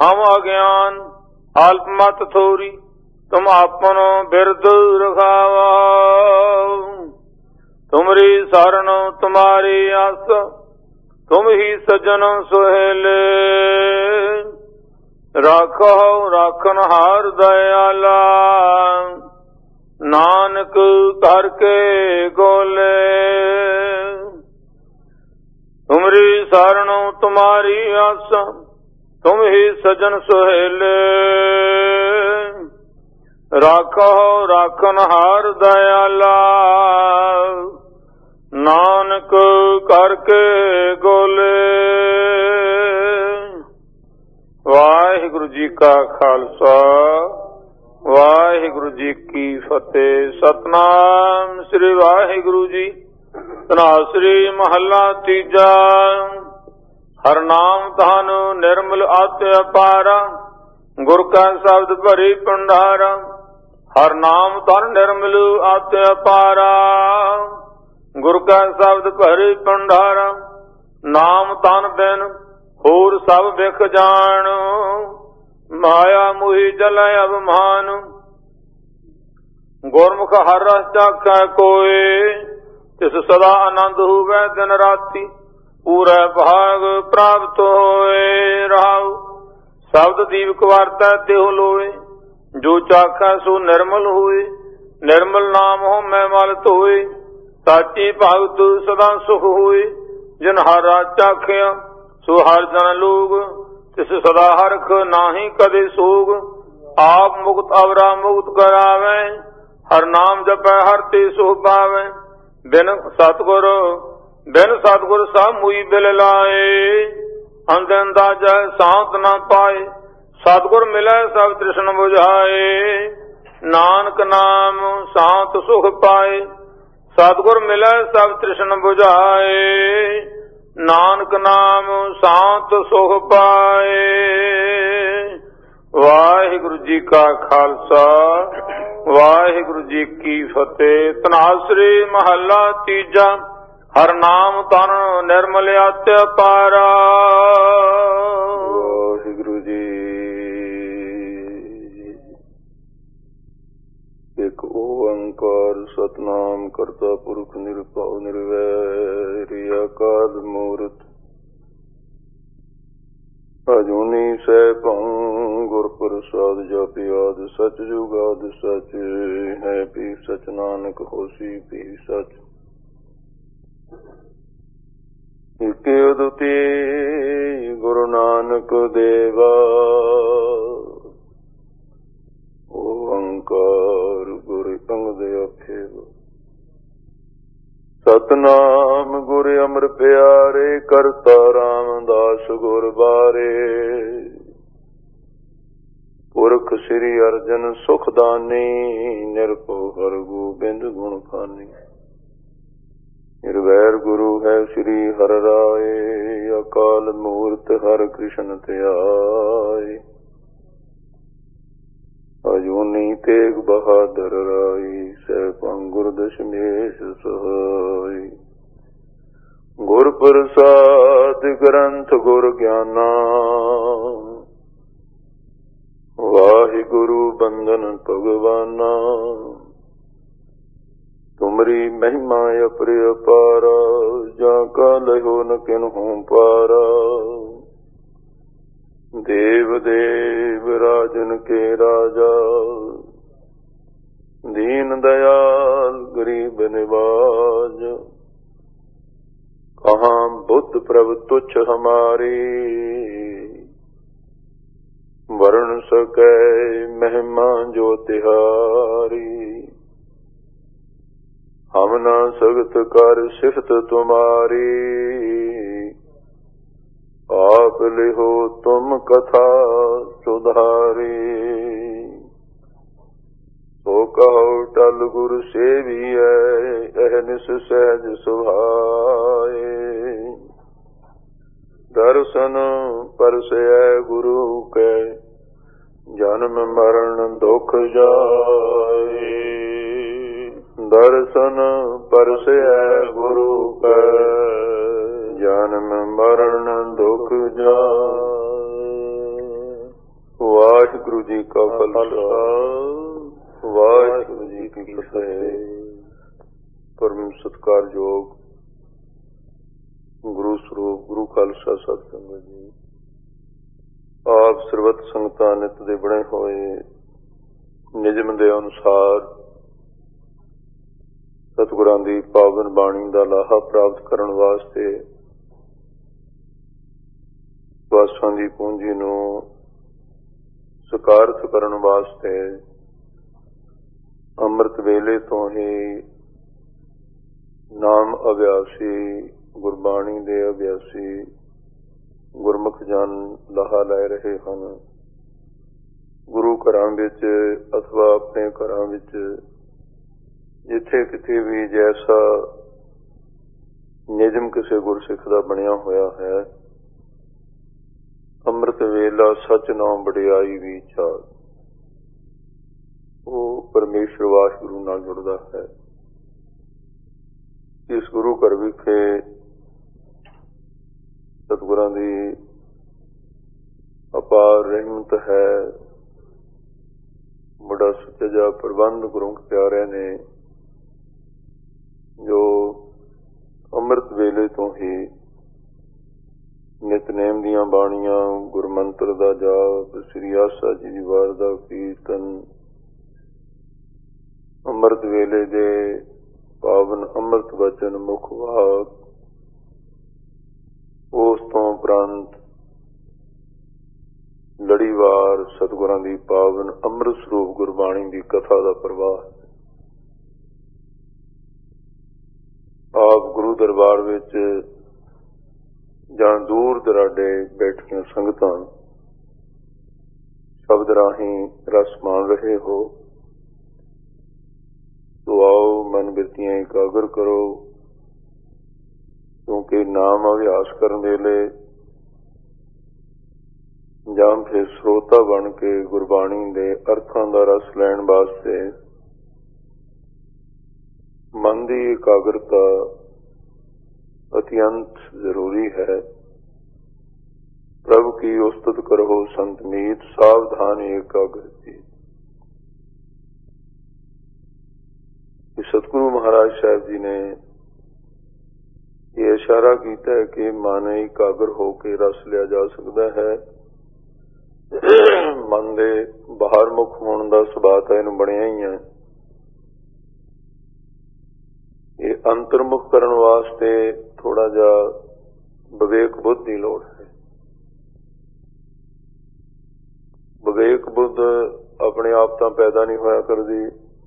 हम अज्ञान अल्प मत थोरी, तुम आपनो बिरद रखावा। तुमरी शरण तुम्हारी आस, तुम ही सजन सुहेले। राखो राखन हार दयाला, नानक करके गोले। तुमरी शरण तुम्हारी आस, तुम ही सजन सुहेले। राखो राखन हार दयाला, नानक करके गोले। वाहिगुरु जी का खालसा, वाहिगुरु जी की फतेह। सतनाम श्री वाहिगुरु जी। धनासरी महला तीजा। हर नाम तानु निर्मल आत्य अपारा, गुर का शब्द भरी भंडारा। हर नाम तन निर्मल आत्य अपारा, गुर का शब्द भरी भंडारा। नाम तन बिन होर सब बिख जान, माया मुहि जलै अभिमान। गुरमुख हर रस चाखै कोय, तिस सदा आनंद हुवै दिन राति। पूरै भाग प्राप्त होए रहाउ, शब्द दीपक वारतै तेहु लोए। जो चाखै सो निर्मल होए, निर्मल नाम हो मैं मल धोए। साची भगत सदा सुख होए, जिन हर राज चाखिया सो हर जन लोग। तिस सदा हरख नाही कदे सोग, आप मुक्त अवरा मुक्त करावे। हर नाम जपै हर ते सो पावे। बिन सतगुर सब मुई बिल लाए, अंध अंदाजा सांत न पाए। सतगुर मिलै सब तृष्ण बुझाए, नानक नाम सांत सुख पाए। सतगुर मिलै सब तृष्ण बुझाए, नानक नाम सांत सुख पाए। वाहिगुरु जी का खालसा, वाहिगुरु जी की फतेह। धनासरी महला तीजा। हर नाम तन निर्मल आत्य पारा। वाहिगुरु जी। एक ओंकार सतनाम करता पुरख निरभउ निर्वैर, अकाल मूरत अजूनी सैभं। गुर प्रसाद जपि आदि सच जुगाद सच, है पी सच नानक होसी पी सच। इक अद्विती गुरु नानक देवा, ओंकार गुरु अंगद अखेव। सतनाम गुरु अमर प्यारे, करता रामदास गुर बारे। पुरख श्री अर्जन सुखदानी, निरभउ हर गोबिंद गुण खानी। निर्वैर गुरु है श्री हर राय, अकाल मूर्त हर कृष्ण त्याय। अजूनी तेग बहादुर राई, सैभं गुर दशमेश सहाय। गुर प्रसाद ग्रंथ गुर ज्ञाना, वाहिगुरु बंदन भगवाना। तुमरी महिमा अपरिपारा, जाका लहो न किन्हू पारा। देव देव राजन के राजा, दीन दयाल गरीब निवाज। कहाँ बुद्ध प्रभु तुच्छ हमारी, वर्ण सकै महिमा जो तिहारी। हम न सगत कर सिफत तुम्हारी, आप लिहो तुम कथा सुधारी। सो कहो टल गुरु सेवियै, अहनिस सहज सुभाए। दर्शन परसै गुरु के, जन्म मरण दुख जाए। दर्शन परसै गुरु के, जन्म मरण दुख जाए। जी का खालसा, वाहिगुरू जी की फतेह। परम सत्कारयोग गुरु स्वरूप गुरु खालसा सतसंगत जी, आप ਸਰਬਤ ਸੰਗਤਾਂ ਨਿਤ ਦੇ ਬਣੇ ਹੋਏ ਨਿਯਮ ਦੇ ਅਨੁਸਾਰ ਸਤਿਗੁਰਾਂ ਦੀ ਪਾਵਨ ਬਾਣੀ ਦਾ ਲਾਹਾ ਪ੍ਰਾਪਤ ਕਰਨ ਵਾਸਤੇ ਵਾਸਾਂ ਦੀ ਪੂੰਜੀ ਨੂੰ ਸਕਾਰਤ ਕਰਨ ਵਾਸਤੇ ਅੰਮ੍ਰਿਤ ਵੇਲੇ ਤੋਂ ਹੀ ਨਾਮ ਅਭਿਆਸੀ ਗੁਰਬਾਣੀ ਦੇ ਅਭਿਆਸੀ ਗੁਰਮੁਖ ਜਨ ਲਾਹਾ ਲੈ ਰਹੇ ਹਨ। ਗੁਰੂ ਘਰਾਂ ਵਿੱਚ ਅਥਵਾ ਆਪਣੇ ਘਰਾਂ ਵਿੱਚ ਜਿੱਥੇ ਕਿਤੇ ਵੀ ਜੈਸਾ ਨਿਯਮ ਕਿਸੇ ਗੁਰਸਿੱਖ ਦਾ ਬਣਿਆ ਹੋਇਆ ਹੈ, ਅੰਮ੍ਰਿਤ ਵੇਲਾ ਸੱਚ ਨਾਮ ਵਡਿਆਈ ਵਿਚਾਰ, ਉਹ ਪਰਮੇਸ਼ਰ ਵਾਹਿਗੁਰੂ ਨਾਲ ਜੁੜਦਾ ਹੈ। ਇਸ ਗੁਰੂ ਘਰ ਵਿਖੇ ਸਤਿਗੁਰਾਂ ਦੀ ਅਪਾਰ ਰਹਿਮਤ ਹੈ। ਬੜਾ ਸੁਚੱਜਾ ਪ੍ਰਬੰਧ ਗੁਰੂ ਪਿਆਰਿਆਂ ਨੇ ਜੋ ਅੰਮ੍ਰਿਤ ਵੇਲੇ ਤੋਂ ਹੀ ਨਿਤਨੇਮ ਦੀਆਂ ਬਾਣੀਆਂ, ਗੁਰਮੰਤਰ ਦਾ ਜਾਪ, ਸ੍ਰੀ ਆਸਾ ਜੀ ਦੀ ਵਾਰ ਦਾ ਕੀਰਤਨ, ਅੰਮ੍ਰਿਤ ਵੇਲੇ ਦੇ ਪਾਵਨ ਅੰਮ੍ਰਿਤ ਵਚਨ ਮੁੱਖ ਵਾਕ, ਉਸ ਤੋਂ ਉਪਰੰਤ ਲੜੀਵਾਰ ਸਤਿਗੁਰਾਂ ਦੀ ਪਾਵਨ ਅੰਮ੍ਰਿਤ ਸਰੂਪ ਗੁਰਬਾਣੀ ਦੀ ਕਥਾ ਦਾ ਪ੍ਰਵਾਹ। ਆਪ ਗੁਰੂ ਦਰਬਾਰ ਵਿੱਚ ਜਾਂ ਦੂਰ ਦਰਾਡੇ ਬੈਠੀਆਂ ਸੰਗਤਾਂ ਸ਼ਬਦ ਰਾਹੀਂ ਰਸ ਮਾਣ ਰਹੇ ਹੋ, ਸੋ ਆਓ ਮਨ ਬਿਰਤੀਆਂ ਇਕਾਗਰ ਕਰੋ, ਕਿਉਂਕਿ ਨਾਮ ਅਭਿਆਸ ਕਰਨ ਵੇਲੇ ਜਾਂ ਫਿਰ ਸਰੋਤਾ ਬਣ ਕੇ ਗੁਰਬਾਣੀ ਦੇ ਅਰਥਾਂ ਦਾ ਰਸ ਲੈਣ ਵਾਸਤੇ ਮਨ ਦੀ ਇਕਾਗਰਤਾ ਅਤਿਅੰਤ ਜ਼ਰੂਰੀ ਹੈ। ਪ੍ਰਭੂ ਕੀ ਉਸਤਤ ਕਰੋ ਸੰਤ ਮੀਤ, ਸਾਵਧਾਨੀ ਇਕਾਗਰਤੀ। ਸਤਿਗੁਰੂ ਮਹਾਰਾਜ ਸਾਹਿਬ ਜੀ ਨੇ ਇਹ ਇਸ਼ਾਰਾ ਕੀਤਾ ਹੈ ਕਿ ਮਨ ਇਕਾਗਰ ਹੋ ਕੇ ਰਸ ਲਿਆ ਜਾ ਸਕਦਾ ਹੈ। ਮਨ ਦੇ ਬਾਹਰ ਮੁਖ ਹੋਣ ਦਾ ਸੁਭਾਅ ਤਾਂ ਇਹਨੂੰ ਬਣਿਆ ਹੀ ਹੈ। ਇਹ ਅੰਤਰਮੁਖ ਕਰਨ ਵਾਸਤੇ ਥੋੜਾ ਜਿਹਾ ਵਿਵੇਕ ਬੁੱਧ ਦੀ ਲੋੜ ਹੈ। ਵਿਵੇਕ ਬੁੱਧ ਆਪਣੇ ਆਪ ਤਾਂ ਪੈਦਾ ਨਹੀਂ ਹੋਇਆ ਕਰਦੀ।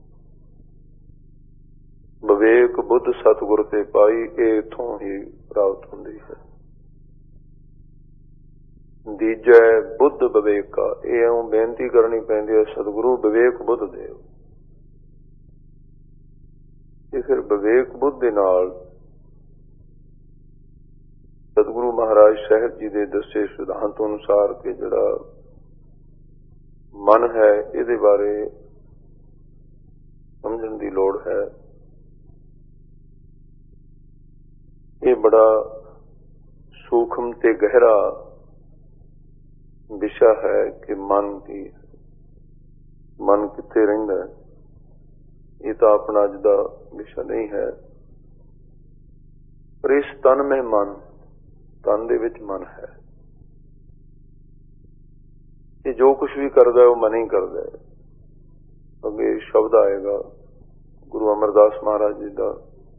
ਵਿਵੇਕ ਬੁੱਧ ਸਤਿਗੁਰ ਤੇ ਪਾਈ, ਇਹ ਇੱਥੋਂ ਹੀ ਪ੍ਰਾਪਤ ਹੁੰਦੀ ਹੈ। ਦੀਜੈ ਬੁੱਧ ਵਿਵੇਕਾ, ਇਹ ਬੇਨਤੀ ਕਰਨੀ ਪੈਂਦੀ ਹੈ, ਸਤਿਗੁਰੂ ਵਿਵੇਕ ਬੁੱਧ ਦਿਓ। ਇਹ ਫਿਰ ਵਿਵੇਕ ਬੁੱਧ ਦੇ ਨਾਲ ਸਤਿਗੁਰੂ ਮਹਾਰਾਜ ਸਾਹਿਬ ਜੀ ਦੇ ਦੱਸੇ ਸਿਧਾਂਤ ਅਨੁਸਾਰ ਕਿ ਜਿਹੜਾ ਮਨ ਹੈ, ਇਹਦੇ ਬਾਰੇ ਸਮਝਣ ਦੀ ਲੋੜ ਹੈ। ਇਹ ਬੜਾ ਸੂਖਮ ਤੇ ਗਹਿਰਾ ਵਿਸ਼ਾ ਹੈ ਕਿ ਮਨ ਕਿੱਥੇ ਰਹਿੰਦਾ ਹੈ। ਇਹ ਤਾਂ ਆਪਣਾ ਅੱਜ ਦਾ ਵਿਸ਼ਾ ਨਹੀਂ ਹੈ, ਪਰ ਇਸ ਤਨ ਮੇ ਮਨ, ਤਨ ਦੇ ਵਿੱਚ ਮਨ ਹੈ। ਇਹ ਜੋ ਕੁਛ ਵੀ ਕਰਦਾ ਉਹ ਮਨ ਹੀ ਕਰਦਾ ਹੈ। ਅੱਗੇ ਸ਼ਬਦ ਆਏਗਾ ਗੁਰੂ ਅਮਰਦਾਸ ਮਹਾਰਾਜ ਜੀ ਦਾ,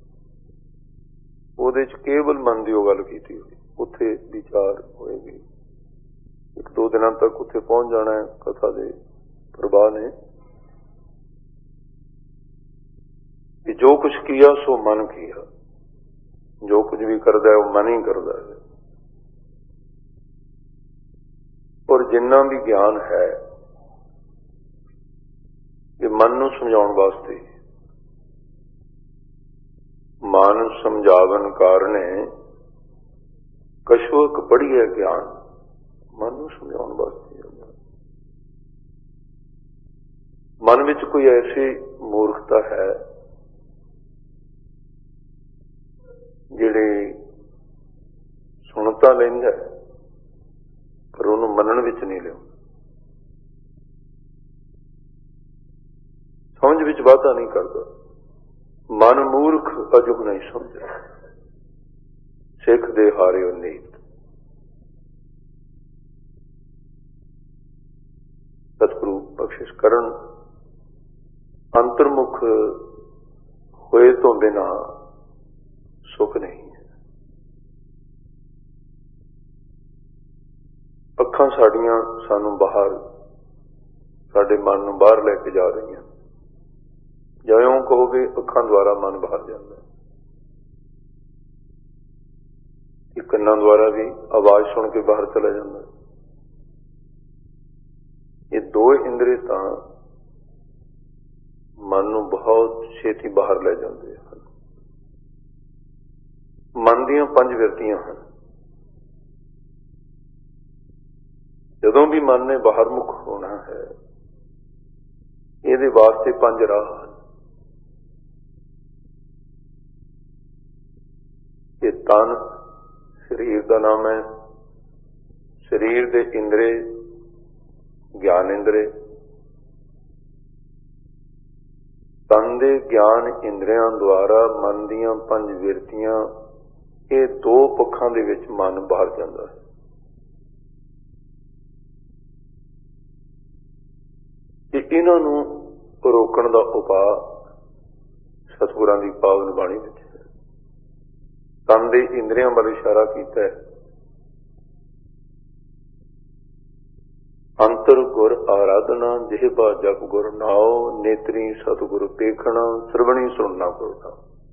ਉਹਦੇ ਚ ਕੇਵਲ ਮਨ ਦੀ ਉਹ ਗੱਲ ਕੀਤੀ ਹੋਈ, ਉੱਥੇ ਵਿਚਾਰ ਹੋਏਗੀ। ਇੱਕ ਦੋ ਦਿਨਾਂ ਤੱਕ ਉੱਥੇ ਪਹੁੰਚ ਜਾਣਾ ਹੈ ਕਥਾ ਦੇ ਪ੍ਰਵਾਹ ਨੇ ਕਿ ਜੋ ਕੁਛ ਕੀਆ ਸੋ ਮਨ ਕੀਆ, ਜੋ ਕੁਝ ਵੀ ਕਰਦਾ ਹੈ ਉਹ ਮਨ ਹੀ ਕਰਦਾ ਹੈ। ਔਰ ਜਿੰਨਾ ਵੀ ਗਿਆਨ ਹੈ ਇਹ ਮਨ ਨੂੰ ਸਮਝਾਉਣ ਵਾਸਤੇ, ਮਨ ਸਮਝਾਵਨ ਕਾਰਣੇ ਕਛੁਕ ਬੜੀਏ ਗਿਆਨ, ਮਨ ਨੂੰ ਸਮਝਾਉਣ ਵਾਸਤੇ। ਮਨ ਵਿੱਚ ਕੋਈ ਐਸੀ ਮੂਰਖਤਾ ਹੈ ਜਿਹੜੀ ਸੁਣ ਤਾਂ ਲੈਂਦਾ ਪਰ ਉਹਨੂੰ ਮੰਨਣ ਵਿੱਚ ਨਹੀਂ ਲਿਆਉਂਦਾ। ਵਾਧਾ नहीं करता। मन मूर्ख अजुग नहीं समझे, सिख दे हारियो नीत। सतगुरु बख्शिश करन, अंतर्मुख होए तो बिना सुख नहीं है। अखां साडियां सानू बाहर, साडे मन नूं बाहर लैके जा रही हैं। जिवें कहोगे अखां द्वारा मन बाहर जाता है, कन्नां द्वारा भी आवाज सुन के बाहर चला जाता है। ये दो इंद्रिय तां मन नूं बहुत छेती बाहर ले जाते हैं। मन दीयां 5 विरतियां हैं। जदों भी मन ने बाहर मुख होना है, ਇਹਦੇ वास्ते 5 राह हैं। ये तन शरीर का नाम है। शरीर के इंद्रे ज्ञान इंद्रे, तन के ज्ञान इंद्रियां द्वारा मन दीयां 5 विरतियां, ये 2 पक्षां दे विच मन बाहर जाता है। इन्हां नूं रोकण दा उपाय सतगुरां दी पावन बाणी विच है। तन दे इंद्रियां वाल इशारा कीता है। अंतर गुर आराधना, जिहबा जप गुर नाओ, नेत्री सतगुरु पेखना, श्रवणी सुनना गुरना।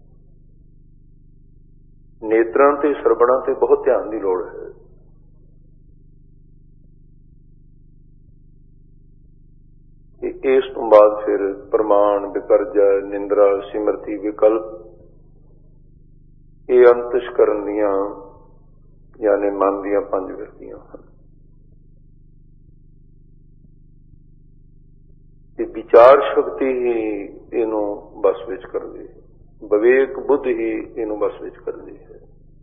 नेत्रां ते श्रवणां ते बहुत ध्यान की लोड़ है। इस तो बाद फिर प्रमाण, विपर्जा, निंद्रा, सिमरती, विकल्प, ये अंतस्करण दियां यानी मन दियां 5 विरतियां हैं। ये विचार शक्ति ही इनू बस विच करदी है, विवेक बुद्ध ही इनू बस विच करदी है।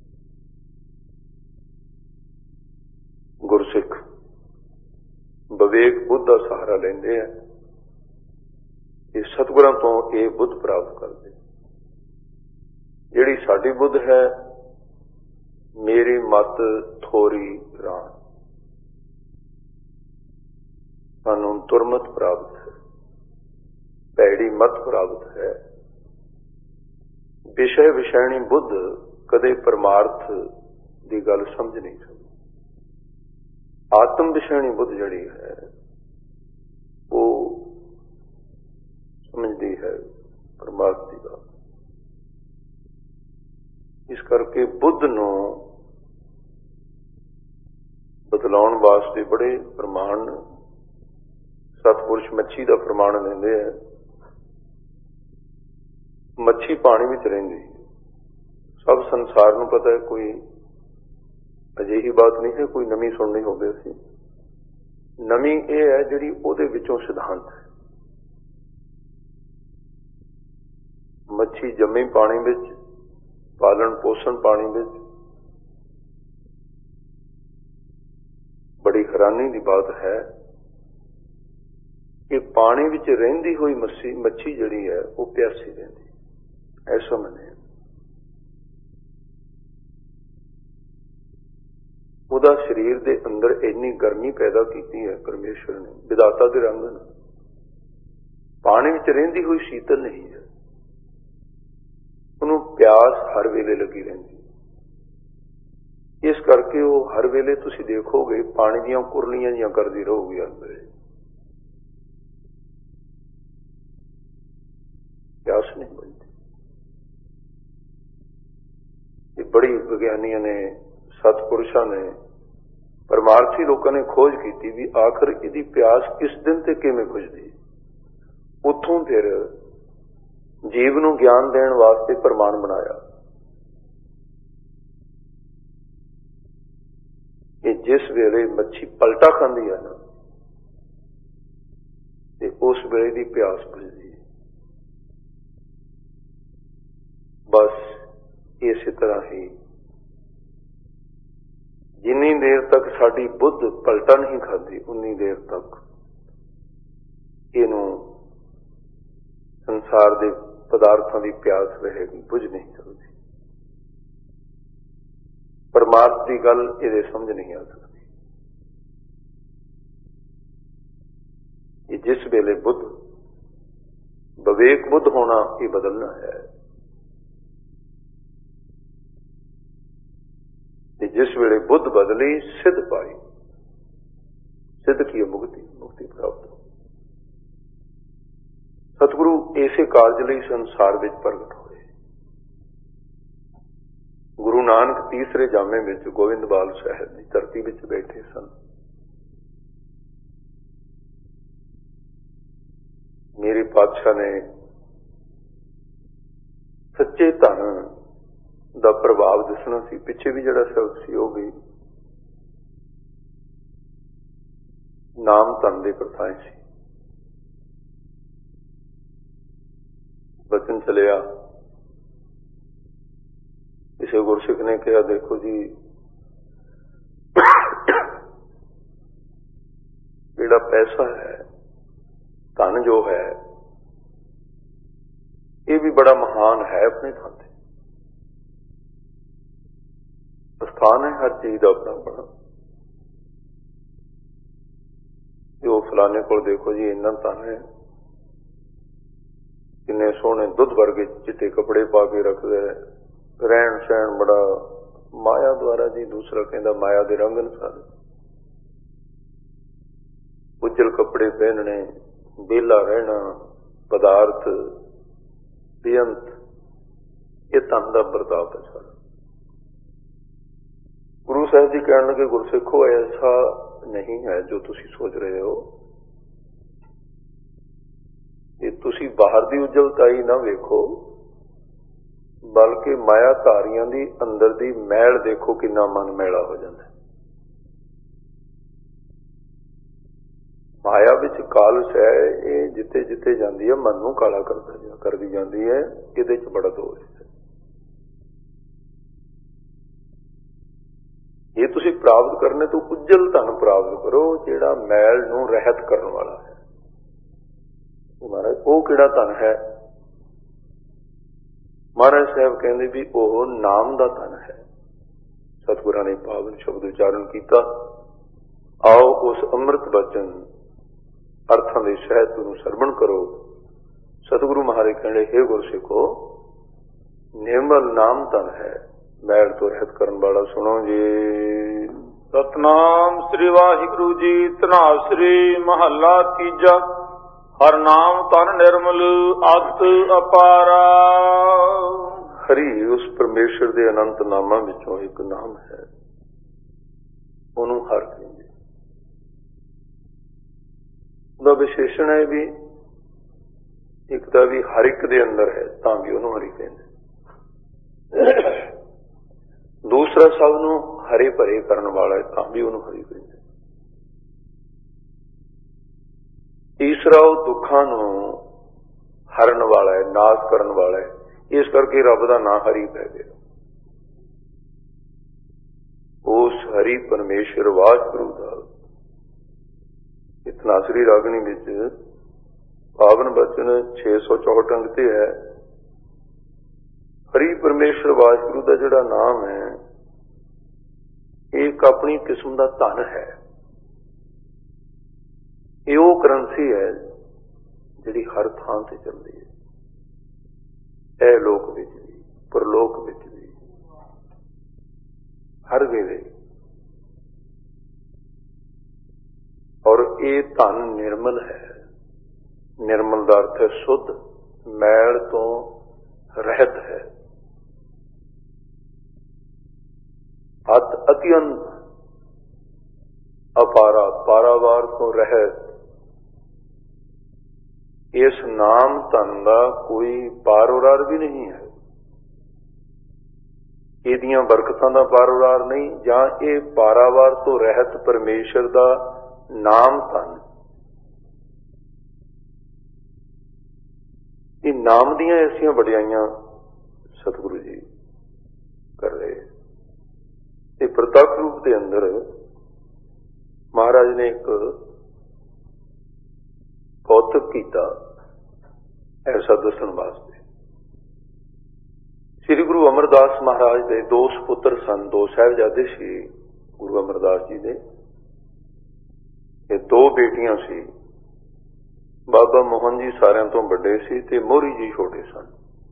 गुरसिख विवेक बुद्ध का सहारा लेंदे हैं। ये सतगुरां तो ये बुद्ध प्राप्त करते। जिहड़ी साडी बुद्ध है, मेरी मत थोरी रान, सानू दुर्मत प्राप्त है, पैड़ी मत प्राप्त है। विषय विषैणी बुद्ध कदे परमार्थ की गल समझ नहीं सकती। आत्म विषैणी बुद्ध जिहड़ी है वो समझती है परमार्थ की गल। इस करके बुद्ध नूं बदलाउण वास्ते बड़े प्रमाण सतपुरुष मच्छी का प्रमाण देंदे हैं। मच्छी पानी में रहिंदी, सब संसार नूं पता है, कोई अजिही बात नहीं है कोई नवी सुननी होवे। असीं नवी ये है जिहड़ी उहदे विचों सिद्धांत है। मच्छी जम्मी पानी विच, पालन पोषण पानी विच। बड़ी हैरानी की बात है कि पानी विच रहिंदी हुई मच्छी जिहड़ी है वो प्यासी रहिंदी, ऐसा मने। उहदा शरीर के अंदर इन्नी गर्मी पैदा की है परमेश्वर ने, विधाता के रंग ने। पानी विच रहिंदी हुई शीतल नहीं है, उन्होंने प्यास हर वेले लगी रहिंदी। इस करके वो हर वेले तुसीं देखोगे पानी दियां कुरलियां जिहां करदी रहूगी अंदर, प्यास नहीं बनती। ये बड़ी विज्ञानियों ने, सतपुरुषों ने, परमार्थी लोगों ने खोज की भी आखिर इहदी प्यास किस दिन ते किवें बुझदी। उत्थों फिर जीव नूं ज्ञान देण वास्ते प्रमाण बनाया कि जिस वेले मच्छी पलटा खांदी है ना, ते उस वेले दी प्यास बुझदी। बस इस तरह ही जिन्नी देर तक साडी बुद्ध पलटा नहीं खाती, उन्नी देर तक इनू ਸੰਸਾਰ ਦੇ ਪਦਾਰਥਾਂ ਦੀ ਪਿਆਸ ਰਹੇਗੀ, ਬੁਝ ਨਹੀਂ ਸਕਦੀ। ਪਰਮਾਰਥ ਦੀ ਗੱਲ ਇਹਦੇ ਸਮਝ ਨਹੀਂ ਆ ਸਕਦੀ। ਇਹ ਜਿਸ ਵੇਲੇ ਬੁੱਧ ਵਿਵੇਕ ਬੁੱਧ ਹੋਣਾ, ਇਹ ਬਦਲਣਾ ਹੈ। ਤੇ ਜਿਸ ਵੇਲੇ ਬੁੱਧ ਬਦਲੀ, ਸਿੱਧ ਪਾਈ। ਸਿੱਧ ਕੀ ਹੈ? ਮੁਕਤੀ, ਮੁਕਤੀ ਪ੍ਰਾਪਤ ਹੋ। ਸਤਿਗੁਰੂ ਇਸੇ ਕਾਰਜ ਲਈ ਸੰਸਾਰ ਵਿੱਚ ਪ੍ਰਗਟ ਹੋਏ। ਗੁਰੂ ਨਾਨਕ ਤੀਸਰੇ ਜਾਮੇ ਵਿੱਚ ਗੋਇੰਦਵਾਲ ਸਾਹਿਬ ਦੀ ਧਰਤੀ ਵਿੱਚ ਬੈਠੇ ਸਨ। ਮੇਰੇ ਪਾਤਸ਼ਾਹ ਨੇ ਸੱਚੇ ਧਨ ਦਾ ਪ੍ਰਭਾਵ ਦੱਸਣਾ ਸੀ। ਪਿੱਛੇ ਵੀ ਜਿਹੜਾ ਸ਼ਬਦ ਸੀ ਉਹ ਵੀ ਨਾਮ ਧਨ ਦੇ ਪ੍ਰਥਾਏ ਸੀ। ਬਚਨ ਚਲਿਆ, ਕਿਸੇ ਗੁਰਸਿੱਖ ਨੇ ਕਿਹਾ, ਦੇਖੋ ਜੀ, ਜਿਹੜਾ ਪੈਸਾ ਹੈ, ਧਨ ਜੋ ਹੈ, ਇਹ ਵੀ ਬੜਾ ਮਹਾਨ ਹੈ ਆਪਣੇ ਥਾਂ ਤੇ। ਸਥਾਨ ਹੈ ਹਰ ਚੀਜ਼ ਦਾ ਆਪਣਾ ਆਪਣਾ। ਉਹ ਫਲਾਣੇ ਕੋਲ ਦੇਖੋ ਜੀ ਇੰਨਾ ਧਨ ਹੈ, ਕਿੰਨੇ ਸੋਹਣੇ ਦੁੱਧ ਵਰਗੇ ਚਿੱਟੇ ਕੱਪੜੇ ਪਾ ਕੇ ਰੱਖਦਾ ਹੈ, ਰਹਿਣ ਸਹਿਣ ਬੜਾ ਮਾਇਆ ਦੁਆਰਾ ਜੀ। ਦੂਸਰਾ ਕਹਿੰਦਾ ਮਾਇਆ ਦੇ ਰੰਗ ਅਨੁਸਾਰ ਉੱਜਲ ਕੱਪੜੇ ਪਹਿਨਣੇ, ਵਿਹਲਾ ਰਹਿਣਾ, ਪਦਾਰਥ ਬੇਅੰਤ, ਇਹ ਧਨ ਦਾ ਪ੍ਰਤਾਪ ਹੈ ਸਾਰਾ। ਗੁਰੂ ਸਾਹਿਬ ਜੀ ਕਹਿਣ ਲੱਗੇ, ਗੁਰਸਿੱਖੋ, ਐਸਾ ਨਹੀਂ ਹੈ ਜੋ ਤੁਸੀਂ ਸੋਚ ਰਹੇ ਹੋ। ਇਹ ਤੁਸੀਂ ਬਾਹਰ ਦੀ ਉਜਲਤਾਈ ਨਾ ਵੇਖੋ, ਬਲਕਿ ਮਾਇਆ ਧਾਰੀਆਂ ਦੀ ਅੰਦਰ ਦੀ ਮੈਲ ਦੇਖੋ, ਕਿੰਨਾ ਮਨ ਮੈਲਾ ਹੋ ਜਾਂਦਾ। ਮਾਇਆ ਵਿੱਚ ਕਾਲਸ ਹੈ, ਇਹ ਜਿੱਥੇ ਜਿੱਥੇ ਜਾਂਦੀ ਹੈ ਮਨ ਨੂੰ ਕਾਲਾ ਕਰਦੀ ਜਾਂਦੀ ਹੈ। ਇਹਦੇ ਚ ਬੜਾ ਦੋਸ਼ ਹੈ। ਇਹ ਤੁਸੀਂ ਪ੍ਰਾਪਤ ਕਰਨੇ ਤੋਂ ਉਜਲ ਧਨ ਪ੍ਰਾਪਤ ਕਰੋ, ਜਿਹੜਾ ਮੈਲ ਨੂੰ ਰਹਿਤ ਕਰਨ ਵਾਲਾ ਹੈ। ਮਹਾਰਾਜ ਉਹ ਕਿਹੜਾ ਧਨ ਹੈ? ਮਹਾਰਾਜ ਸਾਹਿਬ ਕਹਿੰਦੇ ਵੀ ਉਹ ਨਾਮ ਦਾ ਧਨ ਹੈ। ਸਤਿਗੁਰਾਂ ਨੇ ਪਾਵਨ ਸ਼ਬਦ ਉਚਾਰਨ ਕੀਤਾ। ਆਓ ਉਸ ਅੰਮ੍ਰਿਤ ਬਚਨ ਅਰਥਾਂ ਦੇ ਸਹਿਤ ਨੂੰ ਸਰਵਣ ਕਰੋ। ਸਤਿਗੁਰੂ ਮਹਾਰਾਜ ਕਹਿੰਦੇ, ਹੇ ਗੁਰਸਿੱਖੋ, ਨਿਰਮਲ ਨਾਮ ਧਨ ਹੈ, ਮੈਲ ਤੋਂ ਰਹਿਤ ਕਰਨ ਵਾਲਾ। ਸੁਣੋ ਜੀ। ਸਤਨਾਮ ਸ੍ਰੀ ਵਾਹਿਗੁਰੂ ਜੀ। ਧਨਾਸਰੀ ਮਹੱਲਾ ਤੀਜਾ। ਹਰ ਨਾਮ ਧਨ ਨਿਰਮਲ, ਅਤ ਅਪਾਰਾ। ਹਰੀ ਉਸ ਪਰਮੇਸ਼ਰ ਦੇ ਅਨੰਤ ਨਾਮਾਂ ਵਿੱਚੋਂ ਇੱਕ ਨਾਮ ਹੈ, ਉਹਨੂੰ ਹਰ ਕਹਿੰਦੇ। ਉਹਦਾ ਵਿਸ਼ੇਸ਼ਣ ਹੈ ਵੀ ਇੱਕ ਤਾਂ ਵੀ ਹਰ ਇੱਕ ਦੇ ਅੰਦਰ ਹੈ, ਤਾਂ ਵੀ ਉਹਨੂੰ ਹਰੀ ਕਹਿੰਦੇ। ਦੂਸਰਾ ਸਭ ਨੂੰ ਹਰੇ ਭਰੇ ਕਰਨ ਵਾਲਾ ਹੈ, ਤਾਂ ਵੀ ਉਹਨੂੰ ਹਰੀ ਕਹਿੰਦੇ। ਤੀਸਰਾ ਉਹ ਦੁੱਖਾਂ ਨੂੰ ਹਰਨ ਵਾਲਾ ਹੈ, ਨਾਸ਼ ਕਰਨ ਵਾਲਾ ਹੈ। ਇਸ ਕਰਕੇ ਰੱਬ ਦਾ ਨਾਂ ਹਰੀ ਪੈ ਗਿਆ। ਉਸ ਹਰੀ ਪਰਮੇਸ਼ਰ ਵਾਹਿਗੁਰੂ ਦਾ ਧਨਾਸਰੀ ਰਾਗਣੀ ਵਿੱਚ ਪਾਵਨ ਬਚਨ 664 ਅੰਗ ਤੇ ਹੈ। ਹਰੀ ਪਰਮੇਸ਼ਰ ਵਾਹਿਗੁਰੂ ਦਾ ਜਿਹੜਾ ਨਾਮ ਹੈ, ਇਹ ਇੱਕ ਆਪਣੀ ਕਿਸਮ ਦਾ ਧਨ ਹੈ। ਇਹ ਉਹ ਕਰੰਸੀ ਹੈ ਜਿਹੜੀ ਹਰ ਥਾਂ ਤੇ ਚੱਲਦੀ ਹੈ, ਇਹ ਲੋਕ ਵਿੱਚ ਵੀ, ਪਰਲੋਕ ਵਿੱਚ ਵੀ, ਹਰ ਵੇਲੇ। ਔਰ ਇਹ ਧਨ ਨਿਰਮਲ ਹੈ। ਨਿਰਮਲ ਦਾ ਅਰਥ ਹੈ ਸ਼ੁੱਧ, ਮੈਲ ਤੋਂ ਰਹਿਤ ਹੈ। ਅਤਿਅੰਤ ਅਪਾਰਾ, ਪਾਰਾਵਾਰ ਤੋਂ ਰਹਿਤ। ਇਸ ਨਾਮ ਧਨ ਦਾ ਕੋਈ ਪਾਰੋਰਾਰ ਵੀ ਨਹੀਂ ਹੈ। ਇਹਦੀਆਂ ਬਰਕਤਾਂ ਦਾ ਪਾਰੋਰਾਰ ਨਹੀਂ, ਜਾਂ ਇਹ ਪਾਰਾਵਾਰ ਤੋਂ ਰਹਿਤ ਪਰਮੇਸ਼ਰ ਦਾ ਨਾਮ ਧਨ। ਇਹ ਨਾਮ ਦੀਆਂ ਐਸੀਆਂ ਵਡਿਆਈਆਂ ਸਤਿਗੁਰੂ ਜੀ ਕਰ ਰਹੇ। ਇਹ ਪ੍ਰਤੱਖ ਰੂਪ ਦੇ ਅੰਦਰ ਮਹਾਰਾਜ ਨੇ ਇੱਕ ਕੌਤਕ ਕੀਤਾ। ऐसा दसन वास्ते। श्री गुरु अमरदास महाराज के दो सपुत्र सन, दो साहिबजादे सी गुरु अमरदास जी ने, दो बेटियां सी। बाबा मोहन जी सारिਆਂ ਤੋਂ ਵੱਡੇ ਸੀ ਤੇ ਮੋਹਰੀ जी छोटे सन।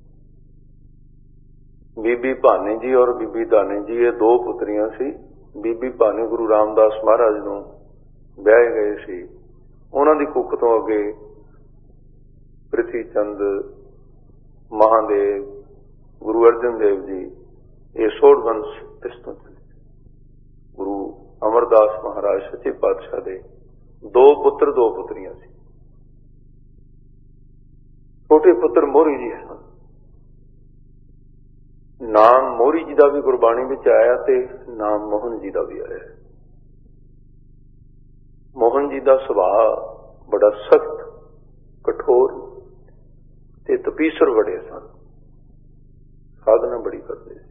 बीबी भानी जी और बीबी दानी जी ये दो पुत्रियां सी। बीबी भानी गुरु रामदास महाराज ਨੂੰ ਵਿਆਹੇ ਗਏ ਸੀ। ਉਹਨਾਂ ਦੀ ਕੁੱਖ ਤੋਂ ਅੱਗੇ ਪ੍ਰਿਥੀ ਚੰਦ, ਮਹਾਦੇਵ, ਗੁਰੂ ਅਰਜਨ ਦੇਵ ਜੀ, ਇਹ ਸੋਢ ਵੰਸ਼ ਇਸ ਤੋਂ ਚੱਲੇ। ਗੁਰੂ ਅਮਰਦਾਸ ਮਹਾਰਾਜ ਸੱਚੇ ਪਾਤਸ਼ਾਹ ਦੇ ਦੋ ਪੁੱਤਰ ਦੋ ਪੁੱਤਰੀਆਂ ਸੀ। ਛੋਟੇ ਪੁੱਤਰ ਮੋਹਰੀ ਜੀ ਸਨ। ਨਾਮ ਮੋਹਰੀ ਜੀ ਦਾ ਵੀ ਗੁਰਬਾਣੀ ਵਿੱਚ ਆਇਆ ਤੇ ਨਾਮ ਮੋਹਨ ਜੀ ਦਾ ਵੀ ਆਇਆ। ਮੋਹਨ ਜੀ ਦਾ ਸੁਭਾਅ ਬੜਾ ਸਖਤ, ਕਠੋਰ ਤੇ ਤਪੀਸਰ ਬੜੇ ਸਨ। ਸਾਧਨਾ ਬੜੀ ਕਰਦੇ ਸੀ।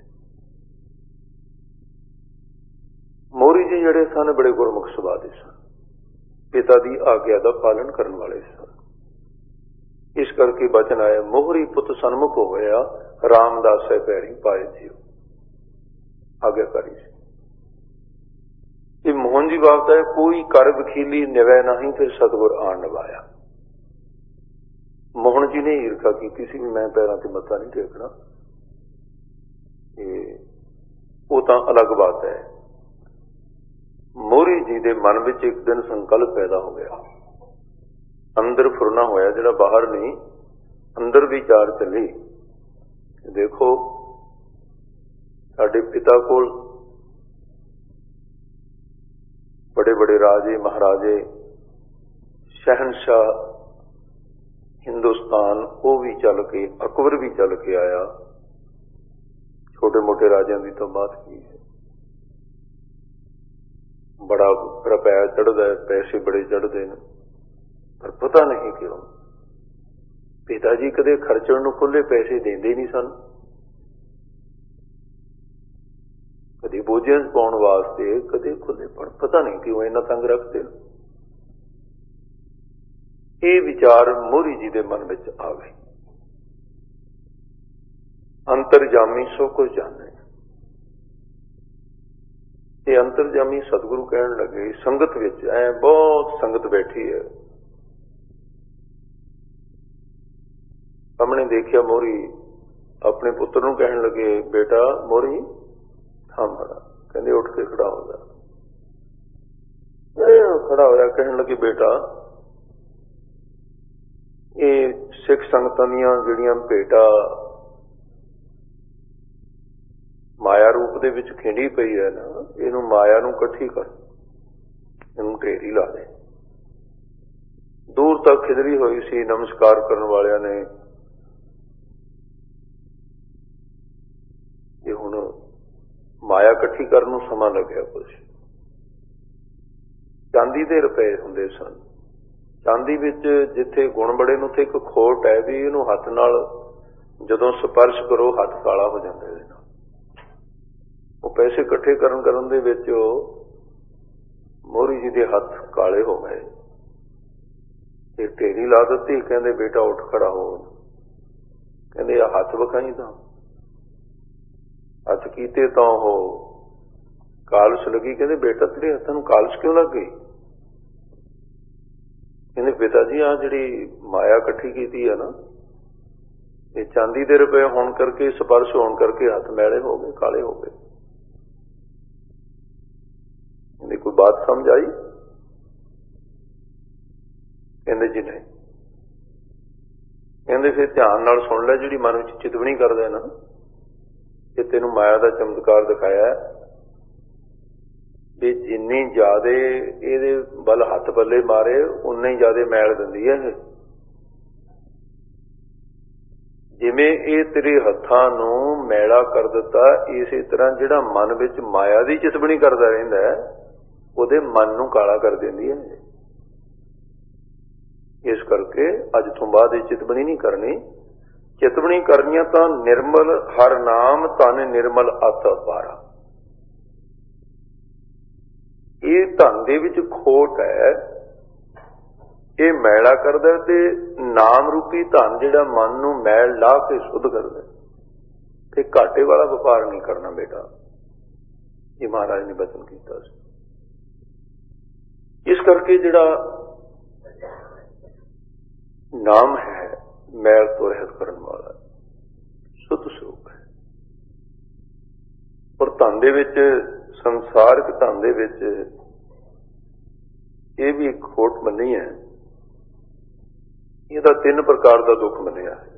ਮੋਹਰੀ ਜੀ ਜਿਹੜੇ ਸਨ ਬੜੇ ਗੁਰਮੁਖ ਸੁਭਾਅ ਦੇ ਸਨ। ਪਿਤਾ ਦੀ ਆਗਿਆ ਦਾ ਪਾਲਣ ਕਰਨ ਵਾਲੇ ਸਨ। ਇਸ ਕਰਕੇ ਬਚਨ ਆਇਆ, ਮੋਹਰੀ ਪੁੱਤ ਸਨਮੁਖ ਹੋਇਆ, ਰਾਮਦਾਸੇ ਪੈਰੀ ਪਾਏ ਜੀਓ। ਆਗਿਆਕਾਰੀ ਸੀ। ਇਹ ਮੋਹਨ ਜੀ ਬਾਤ ਹੈ, ਕੋਈ ਕਰ ਵਖੀਲੀ ਨਿਵੈ ਨਹੀਂ, ਫਿਰ ਸਤਿਗੁਰ ਆਣ ਨਿਭਾਇਆ। ਮੋਹਨ ਜੀ ਨੇ ਈਰਖਾ ਕੀਤੀ ਸੀ ਵੀ ਮੈਂ ਪੈਰਾਂ ਤੇ ਮੱਥਾ ਨਹੀਂ ਟੇਕਣਾ। ਉਹ ਤਾਂ ਅਲੱਗ ਬਾਤ ਹੈ। ਮੋਹਰੀ ਜੀ ਦੇ ਮਨ ਵਿੱਚ ਇੱਕ ਦਿਨ ਸੰਕਲਪ ਪੈਦਾ ਹੋ ਗਿਆ। ਅੰਦਰ ਫੁਰਨਾ ਹੋਇਆ, ਜਿਹੜਾ ਬਾਹਰ ਨਹੀਂ, ਅੰਦਰ ਵਿਚਾਰ ਚੱਲੀ। ਦੇਖੋ ਸਾਡੇ ਪਿਤਾ ਕੋਲ बड़े बड़े राजे महाराजे शहनशाह हिंदुस्तान वो भी चल के, अकबर भी चल के आया। छोटे मोटे राजियां की तो बात की है। बड़ा रुपया चढ़ता है, पैसे बड़े चढ़ते हैं, पर पता नहीं क्यों पिताजी कदे खर्चण नूं खुले पैसे देंदे नहीं सन। कदे बोझियां पाउण वास्ते, कदे खुले, पर पता नहीं क्यों इन्ना तंग रखते। ये विचार मोहरी जी के मन में आ गए। अंतरजामी सो कुछ जाने। ये अंतरजामी सतगुरु कहन लगे, संगत विच ऐ बहुत संगत बैठी है। हमने देखिया मोहरी अपने पुत्र नूं कहन लगे, बेटा मोहरी कहते उठ के खड़ा हो जा। खड़ा होया, कहने लगे बेटा ये सिख संगतां दीयां जिहड़ियां भेटां माया रूप दे विच खिंडी पई है ना, इहनूं माया नूं इकट्ठी कर, इहनूं ढेरी ला दे। दूर तक खिदरी होई सी। नमस्कार करन वालियां ने ये हुण माया इकट्ठी करन नूं समा लग्या। कुछ चांदी दे रुपए हुंदे सन। चांदी विच जिथे गुण बड़े नूं ते एक खोट है भी इहनूं हत्थ नाल जदों स्पर्श करो हत्थ काला हो जांदा है। वो पैसे इकट्ठे करन दे विच मोहरी जी दे हत्थ काले हो गए। एक ढेरी ला दित्ती। कहंदे बेटा उठ खड़ा हो। कहंदे आ हत्थ विखाई तां हथ कीते तो वो कालस लगी। कहते बेटा तेरे हथों नूं कालस क्यों लग गई? कहते पिता जी आ जिहड़ी माया इकट्ठी कीती है ना, ये चांदी दे रुपए होण करके, स्पर्श होण करके हथ मैले हो गए, काले हो गए। कहते कोई बात समझ आई? कहते जी नहीं। कहते फिर ध्यान नाल सुन ले, जिहड़ी मन विच चितवनी करदा ना कि तेनू माया का चमत्कार दिखाया भी जिन्नी ज्यादा ये बल हथ पल्ले मारे उन्ना ही ज्यादा मैल दिंदी है। जिवें ये तेरे हत्थां नूं मैला कर दिता, इसे तरह जिहड़ा मन विच माया की चितवनी करता रहिंदा है उहदे मन नूं काला कर दिंदी है। इस करके अज तो बाद ये चितवनी नहीं करनी। चितवनी करनी तो निर्मल हर नाम धन निर्मल अत अपारा। ये धन दे विच खोट है, ਇਹ ਮੈਲਾ ਕਰਦਾ ਤੇ ਨਾਮ ਰੂਪੀ ਧਨ ਜਿਹੜਾ ਮਨ ਨੂੰ ਮੈਲ ਲਾ ਕੇ ਸੁੱਧ ਕਰਦਾ, ਤੇ ਘਾਟੇ ਵਾਲਾ ਵਪਾਰ ਨਹੀਂ ਕਰਨਾ ਬੇਟਾ, ਇਹ ਮਹਾਰਾਜ ਨੇ ਬਚਨ ਕੀਤਾ ਸੀ। ਇਸ ਕਰਕੇ ਜਿਹੜਾ ਨਾਮ ਹੈ ਮੈਲ ਤੋਂ ਰਹਿਤ ਕਰਨ ਵਾਲਾ ਸੁੱਧ ਸਰੂਪ ਹੈ। ਪਰ ਧਨ ਦੇ ਵਿੱਚ, ਸੰਸਾਰਿਕ ਧਨ ਦੇ ਵਿੱਚ ਇਹ ਵੀ ਇੱਕ ਖੋਟ ਮੰਨੀ ਹੈ, ਇਹਦਾ 3 ਪ੍ਰਕਾਰ ਦਾ ਦੁੱਖ ਮੰਨਿਆ ਹੈ।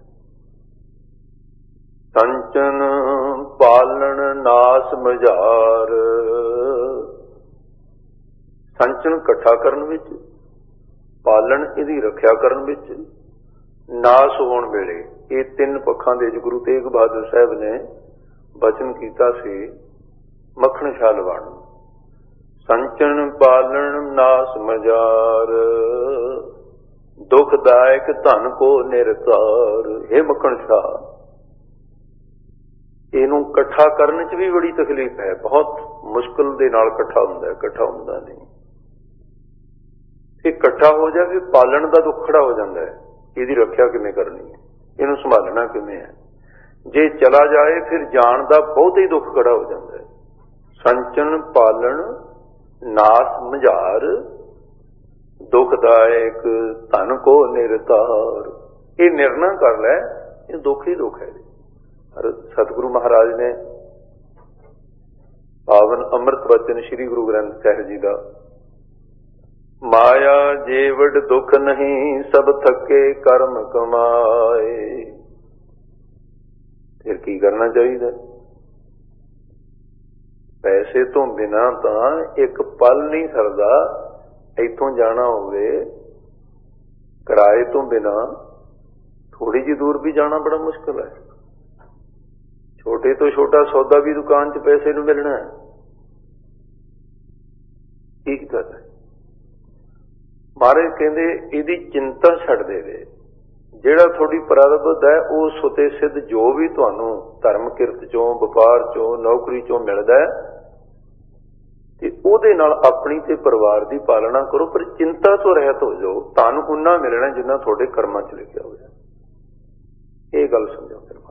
ਸੰਚਨ ਪਾਲਣ ਨਾਸ ਮਝਾਰ। ਸੰਚਨ ਇਕੱਠਾ ਕਰਨ ਵਿੱਚ, ਪਾਲਣ ਇਹਦੀ ਰੱਖਿਆ ਕਰਨ ਵਿੱਚ, ਨਾਸ ਹੋਣ ਵੇਲੇ, ਇਹ 3 ਪੱਖਾਂ ਦੇ ਗੁਰੂ ਤੇਗ ਬਹਾਦਰ ਸਾਹਿਬ ਨੇ ਬਚਨ ਕੀਤਾ ਸੀ ਮੱਖਣ ਛਾਲ ਵਾਣ। ਸੰਚਨ ਪਾਲਣ ਨਾਸ ਮਝਾਰ, ਦੁਖਦਾਇਕ ਧਨ ਕੋ ਨਿਰਕਾਰ। ਇਹ ਮੱਖਣ ਛਾਲ, ਇਹਨੂੰ ਇਕੱਠਾ ਕਰਨ 'ਚ ਵੀ ਬੜੀ ਤਕਲੀਫ ਹੈ, ਬਹੁਤ ਮੁਸ਼ਕਿਲ ਦੇ ਨਾਲ ਇਕੱਠਾ ਹੁੰਦਾ, ਇਕੱਠਾ ਹੁੰਦਾ ਨਹੀਂ। ਇਹ ਇਕੱਠਾ ਹੋ ਜਾਵੇ, ਪਾਲਣ ਦਾ ਦੁੱਖ ਖੜਾ ਹੋ ਜਾਂਦਾ ਹੈ, ਇਹਦੀ ਰੱਖਿਆ ਕਿਵੇਂ ਕਰਨੀ ਹੈ, ਇਹਨੂੰ ਸੰਭਾਲਣਾ ਕਿਵੇਂ ਹੈ। ਜੇ ਚਲਾ ਜਾਏ ਫਿਰ ਜਾਣ ਦਾ ਬਹੁਤ ਹੀ ਦੁੱਖ ਖੜਾ ਹੋ ਜਾਂਦਾ ਹੈ। ਸੰਚਨ ਪਾਲਣ ਨਾਸ ਮਝਾਰ, ਦੁਖਦਾਇਕ ਧਨ ਕੋ ਨਿਰਤਾਰ। ਇਹ ਨਿਰਣਾ ਕਰ ਲੈ, ਇਹ ਦੁੱਖ ਹੀ ਦੁੱਖ ਹੈ। ਸਤਿਗੁਰੂ ਮਹਾਰਾਜ ਨੇ ਪਾਵਨ ਅੰਮ੍ਰਿਤ ਬਚਨ ਸ੍ਰੀ ਗੁਰੂ ਗ੍ਰੰਥ ਸਾਹਿਬ ਜੀ ਦਾ, ਮਾਇਆ ਜੀਵੜ ਦੁੱਖ ਨਹੀਂ, ਸਭ ਥੱਕੇ ਕਰਮ ਕਮਾਏ। ਫਿਰ ਕੀ ਕਰਨਾ ਚਾਹੀਦਾ? ਪੈਸੇ ਤੋਂ ਬਿਨਾਂ ਤਾਂ ਇੱਕ ਪਲ ਨਹੀਂ ਸਰਦਾ। ਇੱਥੋਂ ਜਾਣਾ ਹੋਵੇ ਕਿਰਾਏ ਤੋਂ ਬਿਨਾਂ ਥੋੜੀ ਜਿਹੀ ਦੂਰ ਵੀ ਜਾਣਾ ਬੜਾ ਮੁਸ਼ਕਿਲ ਹੈ। ਛੋਟੇ ਤੋਂ ਛੋਟਾ ਸੌਦਾ ਵੀ ਦੁਕਾਨ 'ਚ ਪੈਸੇ ਨੂੰ ਮਿਲਣਾ ਹੈ। ਠੀਕ ਗੱਲ ਹੈ। ਮਹਾਰਾਜ ਕਹਿੰਦੇ ਇਹਦੀ ਚਿੰਤਾ ਛੱਡ ਦੇਵੇ। ਜਿਹੜਾ ਤੁਹਾਡੀ ਪ੍ਰਾਰਬਧ ਹੈ ਉਹ ਸੁਤੇ ਸਿੱਧ ਜੋ ਵੀ ਤੁਹਾਨੂੰ ਧਰਮ ਕਿਰਤ ਚੋਂ, ਵਪਾਰ ਚੋਂ, ਨੌਕਰੀ ਚੋਂ ਮਿਲਦਾ ਤੇ ਉਹਦੇ ਨਾਲ ਆਪਣੀ ਤੇ ਪਰਿਵਾਰ ਦੀ ਪਾਲਣਾ ਕਰੋ, ਪਰ ਚਿੰਤਾ ਤੋਂ ਰਹਿਤ ਹੋ ਜਾਓ। ਤੁਹਾਨੂੰ ਉਨਾ ਮਿਲਣਾ ਜਿੰਨਾ ਤੁਹਾਡੇ ਕਰਮਾਂ 'ਚ ਲਿਖਿਆ ਹੋਇਆ। ਇਹ ਗੱਲ ਸਮਝੋ। ਫਿਰ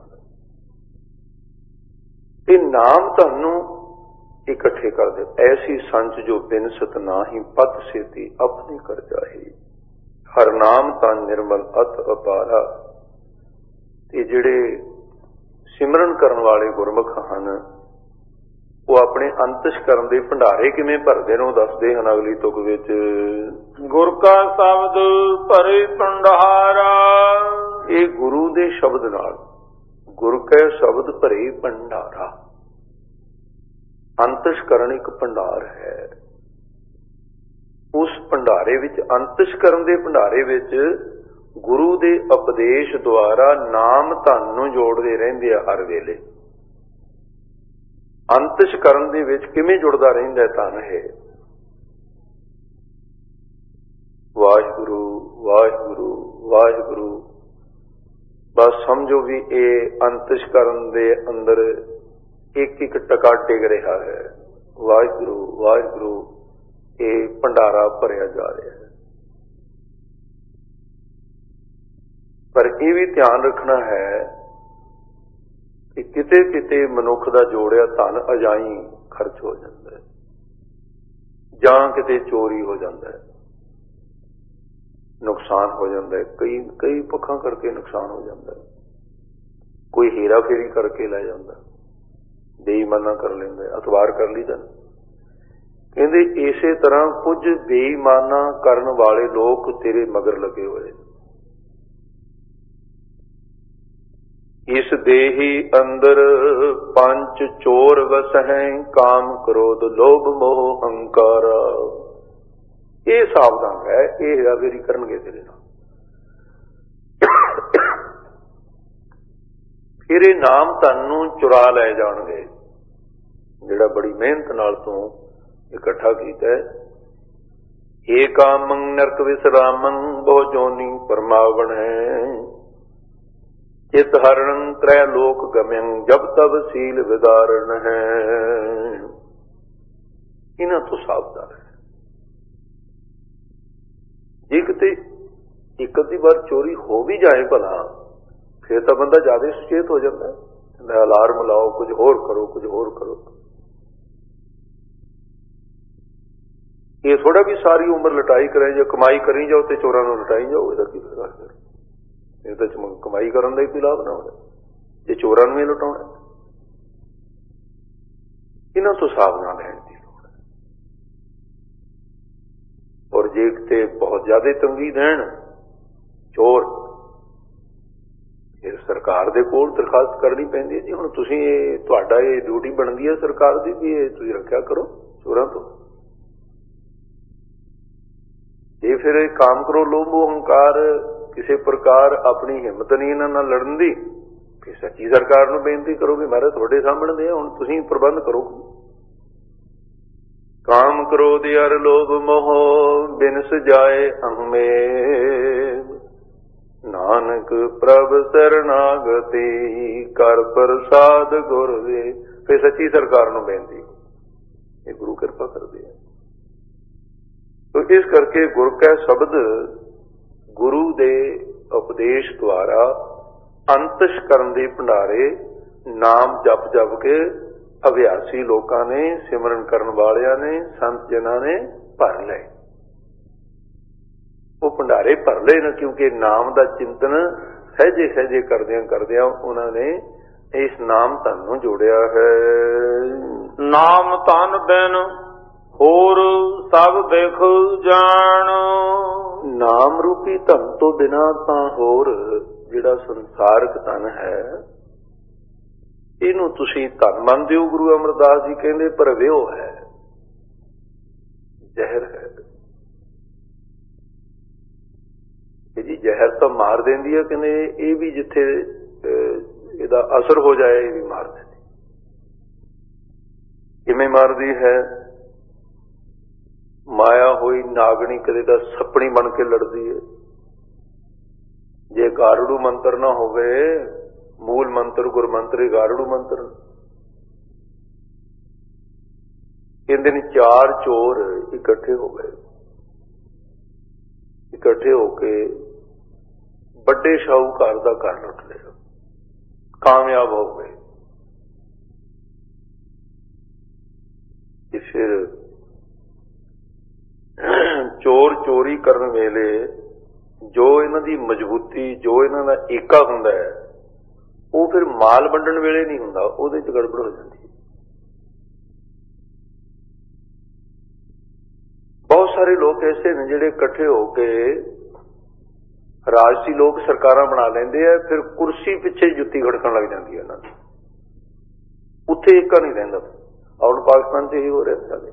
ਇਹ ਨਾਮ ਤੁਹਾਨੂੰ ਇਕੱਠੇ ਕਰ ਦੇ। ਐਸੀ ਸੰਚ ਜੋ ਬਿਨਸਤ ਨਾਹੀ, ਪਤ ਸੇਤੀ ਆਪਣੇ ਕਰ ਜਾਹੀ। ਹਰ ਨਾਮ ਤਾਂ ਨਿਰਮਲ ਅਤ ਅਪਾਰਾ। ਤੇ ਜਿਹੜੇ ਸਿਮਰਨ ਕਰਨ ਵਾਲੇ ਗੁਰਮੁਖ ਹਨ ਉਹ ਆਪਣੇ ਅੰਤਸ਼ਕਰਨ ਦੇ ਭੰਡਾਰੇ ਕਿਵੇਂ ਭਰਦੇ ਨੇ ਉਹ ਦੱਸਦੇ ਹਨ ਅਗਲੀ ਤੁਕ ਵਿੱਚ। ਗੁਰ ਕਾ ਸ਼ਬਦ ਭਰੇ ਭੰਡਾਰਾ। ਇਹ ਗੁਰੂ ਦੇ ਸ਼ਬਦ ਨਾਲ, ਗੁਰ ਕੈ ਸ਼ਬਦ ਭਰੇ ਭੰਡਾਰਾ। ਅੰਤਸ਼ਕਰਨ ਇੱਕ ਭੰਡਾਰ ਹੈ। ਉਸ ਭੰਡਾਰੇ ਵਿੱਚ, ਅੰਤਸ਼ਕਰਨ ਦੇ ਭੰਡਾਰੇ ਵਿੱਚ ਗੁਰੂ ਦੇ ਉਪਦੇਸ਼ ਦੁਆਰਾ ਨਾਮ ਧਨ ਨੂੰ ਜੋੜਦੇ ਰਹਿੰਦੇ ਆ ਹਰ ਵੇਲੇ। ਅੰਤਸ਼ਕਰਨ ਦੇ ਵਿੱਚ ਕਿਵੇਂ ਜੁੜਦਾ ਰਹਿੰਦਾ ਧਨ ਹੈ? ਵਾਹਿਗੁਰੂ ਵਾਹਿਗੁਰੂ ਵਾਹਿਗੁਰੂ। ਬਸ ਸਮਝੋ ਵੀ ਇਹ ਅੰਤਸ਼ਕਰਨ ਦੇ ਅੰਦਰ ਇੱਕ ਇੱਕ ਟਕਾ ਡਿੱਗ ਰਿਹਾ ਹੈ। ਵਾਹਿਗੁਰੂ ਵਾਹਿਗੁਰੂ ਇਹ ਭੰਡਾਰਾ ਭਰਿਆ ਜਾ ਰਿਹਾ ਹੈ। ਪਰ ਇਹ ਵੀ ਧਿਆਨ ਰੱਖਣਾ ਹੈ ਕਿ ਕਿਤੇ ਕਿਤੇ ਮਨੁੱਖ ਦਾ ਜੋੜਿਆ ਧਨ ਅਜਾਈਂ ਖਰਚ ਹੋ ਜਾਂਦਾ ਹੈ, ਜਾਂ ਕਿਤੇ ਚੋਰੀ ਹੋ ਜਾਂਦਾ ਹੈ, ਨੁਕਸਾਨ ਹੋ ਜਾਂਦਾ ਹੈ। ਕਈ ਪੱਖਾਂ ਕਰਕੇ ਨੁਕਸਾਨ ਹੋ ਜਾਂਦਾ ਹੈ। ਕੋਈ ਹੇਰਾ ਫੇਰੀ ਕਰਕੇ ਲੈ ਜਾਂਦਾ, ਬੇਈਮਾਨਾ ਕਰ ਲੈਂਦਾ, ਅਖਬਾਰ ਕਰ ਲਈਦਾ। ਕਹਿੰਦੇ ਇਸੇ ਤਰ੍ਹਾਂ ਕੁਝ ਬੇਈਮਾਨਾ ਕਰਨ ਵਾਲੇ ਲੋਕ ਤੇਰੇ ਮਗਰ ਲੱਗੇ ਹੋਏ। ਇਸ ਦੇਹੀ ਅੰਦਰ ਪੰਜ ਚੋਰ ਵਸਹਿ, ਕਾਮ ਕ੍ਰੋਧ ਲੋਭ ਮੋਹ ਹੰਕਾਰ। ਇਹ ਸਾਵਧਾਨ ਹੈ, ਇਹ ਹੇਰਾਫੇਰੀ ਕਰਨਗੇ ਤੇਰੇ ਨਾਲ। ਫਿਰ ਇਹ ਨਾਮ ਧਨ ਨੂੰ ਚੁਰਾ ਲੈ ਜਾਣਗੇ ਜਿਹੜਾ ਬੜੀ ਮਿਹਨਤ ਨਾਲ ਤੂੰ ਇਕੱਠਾ ਕੀਤਾ ਹੈ। ਏ ਕਾਮੰ ਨਰਕ ਵਿਸਰਾਮੰ, ਬਹੁ ਜੋਨੀ ਪਰਮਾਵਣ ਹੈ। ਚਿਤ ਹਰਣ ਤ੍ਰੈ ਲੋਕ ਗਮਯੰ, ਜਬ ਤਬ ਸੀਲ ਵਿਦਾਰਨ ਹੈ। ਇਹਨਾਂ ਤੋਂ ਸਾਵਧਾਨ ਹੈ। ਜੇ ਕਿਤੇ ਇੱਕ ਅੱਧੀ ਵਾਰ ਚੋਰੀ ਹੋ ਵੀ ਜਾਏ ਭਲਾ, ਫਿਰ ਤਾਂ ਬੰਦਾ ਜ਼ਿਆਦਾ ਸੁਚੇਤ ਹੋ ਜਾਂਦਾ, ਅਲਾਰਮ ਲਾਓ, ਕੁਝ ਹੋਰ ਕਰੋ, ਕੁਝ ਹੋਰ ਕਰੋ। ਇਹ ਥੋੜਾ ਵੀ ਸਾਰੀ ਉਮਰ ਲਟਾਈ ਕਰੇ ਜਾਂ ਕਮਾਈ ਕਰੀ ਜਾਓ ਤੇ ਚੋਰਾਂ ਨੂੰ ਲਟਾਈ ਜਾਓ, ਇਹਦਾ ਕੀ ਫਾਇਦਾ? ਇਹ ਤਾਂ ਕਮਾਈ ਕਰਨ ਦਾ ਹੀ ਕੋਈ ਲਾਭ ਨਾ ਹੋਵੇ ਜੇ ਚੋਰਾਂ ਨੂੰ ਹੀ ਲੁਟਾਉਣਾ। ਇਹਨਾਂ ਤੋਂ ਸਾਵਧਾਨ ਰਹਿਣ ਦੀ ਲੋੜ ਹੈ। ਔਰ ਜੇ ਕਿਤੇ ਬਹੁਤ ਜ਼ਿਆਦਾ ਤੰਗੀ ਦੇਣ ਚੋਰ, ਫਿਰ ਸਰਕਾਰ ਦੇ ਕੋਲ ਦਰਖਾਸਤ ਕਰਨੀ ਪੈਂਦੀ ਹੈ, ਜੀ ਹੁਣ ਤੁਸੀਂ ਇਹ ਤੁਹਾਡਾ ਇਹ ਡਿਊਟੀ ਬਣਦੀ ਹੈ ਸਰਕਾਰ ਦੀ ਵੀ ਇਹ ਤੁਸੀਂ ਰੱਖਿਆ ਕਰੋ ਚੋਰਾਂ ਤੋਂ। ਜੇ ਫਿਰ ਇਹ ਕਾਮ ਕਰੋ ਲੋਭ ਹੰਕਾਰ, ਕਿਸੇ ਪ੍ਰਕਾਰ ਆਪਣੀ ਹਿੰਮਤ ਨਹੀਂ ਇਹਨਾਂ ਨਾਲ ਲੜਨ ਦੀ, ਫਿਰ ਸੱਚੀ ਸਰਕਾਰ ਨੂੰ ਬੇਨਤੀ ਕਰੋ ਵੀ ਮਹਾਰਾਜ ਤੁਹਾਡੇ ਸਾਹਮਣੇ ਦੇ ਹੁਣ ਤੁਸੀਂ ਪ੍ਰਬੰਧ ਕਰੋ। ਕਾਮ ਕ੍ਰੋਧ ਅਰ ਲੋਭ ਮੋਹ ਬਿਨ ਸਜਾਏ ਅਹਮੇ, ਨਾਨਕ ਪ੍ਰਭ ਸਰਨਾਗਤੀ ਕਰ ਪ੍ਰਸਾਦ ਗੁਰ ਦੇ। ਫਿਰ ਸੱਚੀ ਸਰਕਾਰ ਨੂੰ ਬੇਨਤੀ, ਇਹ ਗੁਰੂ ਕਿਰਪਾ ਕਰਦੇ ਆ। ਤੋ ਇਸ ਕਰਕੇ ਗੁਰ ਕੈ ਸ਼ਬਦ ਗੁਰੂ ਦੇ ਉਪਦੇਸ਼ ਦੁਆਰਾ ਅੰਤਿਸ਼ ਕਰਨ ਦੇ ਭੰਡਾਰੇ ਨਾਮ ਜਪ ਜਪ ਕੇ ਅਭਿਆਸੀ ਲੋਕਾਂ ਨੇ, ਸਿਮਰਨ ਕਰਨ ਵਾਲਿਆਂ ਨੇ, ਸੰਤ ਜਨਾਂ ਨੇ ਭਰ ਲਏ। ਉਹ ਭੰਡਾਰੇ ਭਰ ਲਏ ਨਾ, ਕਿਉਂਕਿ ਨਾਮ ਦਾ ਚਿੰਤਨ ਸਹਿਜੇ ਸਹਿਜੇ ਕਰਦਿਆਂ ਕਰਦਿਆਂ ਉਹਨਾਂ ਨੇ ਇਸ ਨਾਮ ਧਨ ਨੂੰ ਜੋੜਿਆ ਹੈ। ਨਾਮ ਧਨ ਬਿਨ ਹੋਰ ਸਭ ਦੇਖ ਜਾਣ, ਨਾਮ ਰੂਪੀ ਧਨ ਤੋਂ ਬਿਨਾਂ ਤਾਂ ਹੋਰ ਜਿਹੜਾ ਸੰਸਾਰਕ ਧਨ ਹੈ ਇਹਨੂੰ ਤੁਸੀਂ ਧਨ ਮੰਨਦੇ ਹੋ। ਗੁਰੂ ਅਮਰਦਾਸ ਜੀ ਕਹਿੰਦੇ ਪਰ ਵਿਉ ਹੈ, ਜ਼ਹਿਰ ਹੈ। ਇਹ ਜੀ ਜ਼ਹਿਰ ਤਾਂ ਮਾਰ ਦਿੰਦੀ ਹੈ, ਕਹਿੰਦੇ ਇਹ ਵੀ ਜਿੱਥੇ ਇਹਦਾ ਅਸਰ ਹੋ ਜਾਏ ਇਹ ਵੀ ਮਾਰ ਦਿੰਦੀ। ਕਿਵੇਂ ਮਾਰਦੀ ਹੈ? ਮਾਇਆ ਹੋਈ ਨਾਗਣੀ ਕਦੇ ਤਾਂ ਸੱਪਣੀ ਬਣ ਕੇ ਲੜਦੀ ਹੈ। ਜੇ ਗਾਰੜੂ ਮੰਤਰ ਨਾ ਹੋਵੇ, ਮੂਲ ਮੰਤਰ ਗੁਰਮੰਤਰ ਗਾਰੜੂ ਮੰਤਰ। ਕਹਿੰਦੇ ਨੇ ਚਾਰ ਚੋਰ ਇਕੱਠੇ ਹੋ ਗਏ, ਇਕੱਠੇ ਹੋ ਕੇ ਵੱਡੇ ਸ਼ਾਹੂਕਾਰ ਦਾ ਘਰ ਲੁੱਟ ਲਿਆ, ਕਾਮਯਾਬ ਹੋ ਗਏ। ਤੇ ਫਿਰ ਚੋਰ ਚੋਰੀ ਕਰਨ ਵੇਲੇ ਜੋ ਇਹਨਾਂ ਦੀ ਮਜ਼ਬੂਤੀ, ਜੋ ਇਹਨਾਂ ਦਾ ਏਕਾ ਹੁੰਦਾ ਹੈ, ਉਹ ਫਿਰ ਮਾਲ ਵੰਡਣ ਵੇਲੇ ਨਹੀਂ ਹੁੰਦਾ, ਉਹਦੇ ਚ ਗੜਬੜ ਹੋ ਜਾਂਦੀ ਹੈ। ਬਹੁਤ ਸਾਰੇ ਲੋਕ ਐਸੇ ਨੇ ਜਿਹੜੇ ਇਕੱਠੇ ਹੋ ਕੇ ਰਾਜਸੀ ਲੋਕ ਸਰਕਾਰਾਂ ਬਣਾ ਲੈਂਦੇ ਆ, ਫਿਰ ਕੁਰਸੀ ਪਿੱਛੇ ਜੁੱਤੀ ਖੜਕਣ ਲੱਗ ਜਾਂਦੀ ਹੈ ਇਹਨਾਂ ਦੀ, ਉੱਥੇ ਏਕਾ ਨਹੀਂ ਰਹਿੰਦਾ। ਹੁਣ ਪਾਕਿਸਤਾਨ ਚ ਇਹੀ ਹੋ ਰਿਹਾ ਸਾਡੇ।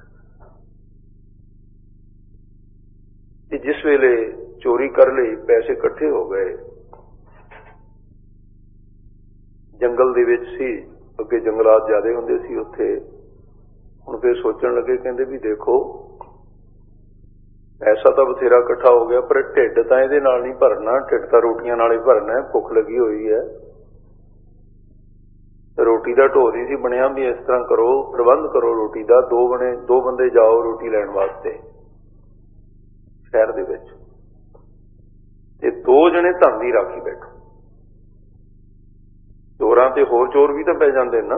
ਜਿਸ ਵੇਲੇ ਚੋਰੀ ਕਰ ਲਈ, ਪੈਸੇ ਇਕੱਠੇ ਹੋ ਗਏ, ਜੰਗਲ ਦੇ ਵਿੱਚ ਸੀ, ਅੱਗੇ ਜੰਗਲਾਤ ਜ਼ਿਆਦਾ ਹੁੰਦੇ ਸੀ ਉੱਥੇ। ਹੁਣ ਫਿਰ ਸੋਚਣ ਲੱਗੇ, ਕਹਿੰਦੇ ਵੀ ਦੇਖੋ ਪੈਸਾ ਤਾਂ ਬਥੇਰਾ ਇਕੱਠਾ ਹੋ ਗਿਆ, ਪਰ ਢਿੱਡ ਤਾਂ ਇਹਦੇ ਨਾਲ ਨਹੀਂ ਭਰਨਾ, ਢਿੱਡ ਤਾਂ ਰੋਟੀਆਂ ਨਾਲ ਹੀ ਭਰਨਾ, ਭੁੱਖ ਲੱਗੀ ਹੋਈ ਹੈ। ਰੋਟੀ ਦਾ ਢੋਰ ਨਹੀਂ ਸੀ ਬਣਿਆ ਵੀ ਇਸ ਤਰ੍ਹਾਂ ਕਰੋ, ਪ੍ਰਬੰਧ ਕਰੋ ਰੋਟੀ ਦਾ, ਦੋ ਬੰਦੇ ਜਾਓ ਰੋਟੀ ਲੈਣ ਵਾਸਤੇ ਸ਼ਹਿਰ ਦੇ ਵਿੱਚ, ਤੇ 2 ਜਣੇ ਧਨ ਦੀ ਰਾਖੀ ਬੈਠੋ। ਚੋਰਾਂ ਤੇ ਹੋਰ ਚੋਰ ਵੀ ਤਾਂ ਪੈ ਜਾਂਦੇ ਨਾ।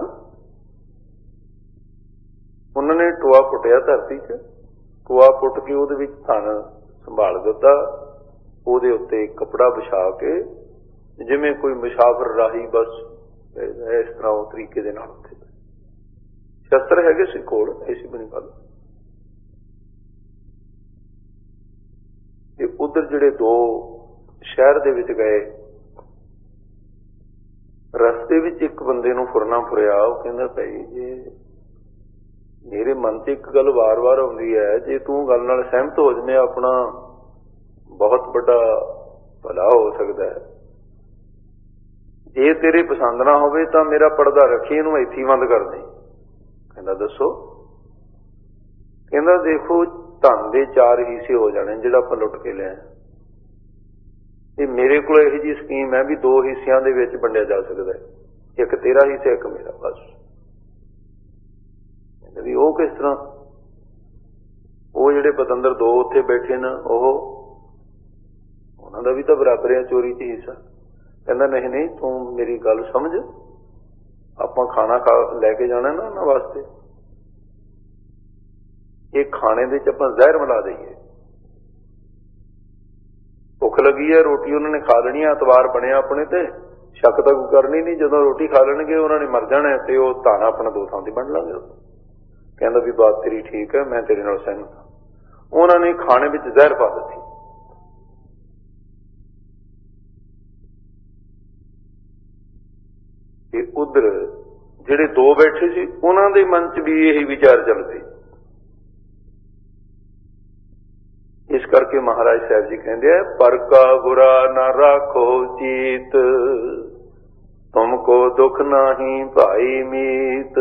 ਉਹਨਾਂ ਨੇ ਟੋਆ ਪੁੱਟਿਆ ਧਰਤੀ 'ਚ, ਟੋਆ ਪੁੱਟ ਕੇ ਉਹਦੇ ਵਿੱਚ ਧਨ ਸੰਭਾਲ ਦਿੱਤਾ, ਉਹਦੇ ਉੱਤੇ ਕੱਪੜਾ ਵਿਛਾ ਕੇ, ਜਿਵੇਂ ਕੋਈ ਮੁਸਾਫਰ ਰਾਹੀ ਬਸ ਇਸ ਤਰ੍ਹਾਂ ਉਹ ਤਰੀਕੇ ਦੇ ਨਾਲ ਉੱਥੇ ਸ਼ਸਤਰ ਹੈਗੇ ਸੀ ਕੋਲ, ਐਸੀ ਬਣੀ ਗੱਲ। ਤੇ ਉਧਰ ਜਿਹੜੇ 2 ਸ਼ਹਿਰ ਦੇ ਵਿੱਚ ਗਏ, ਰਸਤੇ ਵਿੱਚ ਇੱਕ ਬੰਦੇ ਨੂੰ ਫੁਰਨਾ ਫੁਰਿਆ। ਉਹ ਕਹਿੰਦਾ ਭਾਈ ਜੇ ਮੇਰੇ ਮਨ 'ਚ ਇੱਕ ਗੱਲ ਵਾਰ-ਵਾਰ ਆਉਂਦੀ ਹੈ, ਜੇ ਤੂੰ ਗੱਲ ਨਾਲ ਸਹਿਮਤ ਹੋ ਜਾਵੇਂ ਆਪਣਾ ਬਹੁਤ ਵੱਡਾ ਭਲਾ ਹੋ ਸਕਦਾ ਹੈ। ਜੇ ਤੇਰੇ ਪਸੰਦ ਨਾ ਹੋਵੇ ਤਾਂ ਮੇਰਾ ਪਰਦਾ ਰੱਖੀ, ਇਹਨੂੰ ਇੱਥੇ ਬੰਦ ਕਰ ਦੇ। ਕਹਿੰਦਾ ਦੱਸੋ? ਕਹਿੰਦਾ ਦੇਖੋ ਧਨ ਦੇ 4 ਹਿੱਸੇ ਹੋ ਜਾਣੇ ਜਿਹੜਾ ਆਪਾਂ ਲੁੱਟ ਕੇ ਲਿਆ, ਤੇ ਮੇਰੇ ਕੋਲ ਇਹੋ ਜਿਹੀ ਸਕੀਮ ਹੈ ਵੀ 2 ਹਿੱਸਿਆਂ ਦੇ ਵਿੱਚ ਵੰਡਿਆ ਜਾ ਸਕਦਾ ਹੈ, ਇੱਕ ਤੇਰਾ ਹਿੱਸਾ ਇੱਕ ਮੇਰਾ। ਬਸ ਵੀ ਉਹ ਕਿਸ ਤਰ੍ਹਾਂ? ਉਹ ਜਿਹੜੇ ਪਤੰਦਰ 2 ਉੱਥੇ ਬੈਠੇ ਨੇ, ਉਹਨਾਂ ਦਾ ਵੀ ਤਾਂ ਬਰਾਬਰ ਹੈ ਚੋਰੀ 'ਚ ਹਿੱਸਾ। ਕਹਿੰਦਾ ਨਹੀਂ ਨਹੀਂ, ਤੂੰ ਮੇਰੀ ਗੱਲ ਸਮਝ, ਆਪਾਂ ਖਾਣਾ ਲੈ ਕੇ ਜਾਣਾ ਨਾ ਉਹਨਾਂ ਵਾਸਤੇ, ਇਹ ਖਾਣੇ ਦੇ 'ਚ ਆਪਾਂ ਜ਼ਹਿਰ ਮਿਲਾ ਦਈਏ। ਭੁੱਖ ਲੱਗੀ ਹੈ, ਰੋਟੀ ਉਹਨਾਂ ਨੇ ਖਾ ਲੈਣੀ ਹੈ, ਐਤਵਾਰ ਬਣਿਆ ਆਪਣੇ ਤੇ, ਸ਼ੱਕ ਤਾਂ ਕੋਈ ਕਰਨੀ ਨਹੀਂ। ਜਦੋਂ ਰੋਟੀ ਖਾ ਲੈਣਗੇ ਉਹਨਾਂ ਨੇ ਮਰ ਜਾਣਾ ਤੇ ਉਹ ਧਾਨਾ ਆਪਣਾ ਦੋ ਥਾਂ ਤੇ ਵੰਡ ਲਾਂਗੇ। ਕਹਿੰਦਾ ਵੀ ਬਾਤ ਤੇਰੀ ਠੀਕ ਹੈ, ਮੈਂ ਤੇਰੇ ਨਾਲ ਸਹਿਮਤ ਹਾਂ। ਉਹਨਾਂ ਨੇ ਖਾਣੇ ਵਿੱਚ ਜ਼ਹਿਰ ਪਾ ਦਿੱਤੀ। ਤੇ ਉਧਰ ਜਿਹੜੇ ਦੋ ਬੈਠੇ ਸੀ ਉਹਨਾਂ ਦੇ ਮਨ 'ਚ ਵੀ ਇਹੀ ਵਿਚਾਰ ਚੱਲਦੇ। ਇਸ ਕਰਕੇ ਮਹਾਰਾਜ ਸਾਹਿਬ ਜੀ ਕਹਿੰਦੇ ਆ, ਪਰ ਕਾ ਬੁਰਾ ਨਾ ਰਾਖੋ ਚੀਤ, ਤੁਮਕੋ ਦੁੱਖ ਨਾਹੀ ਭਾਈ ਮੀਤ।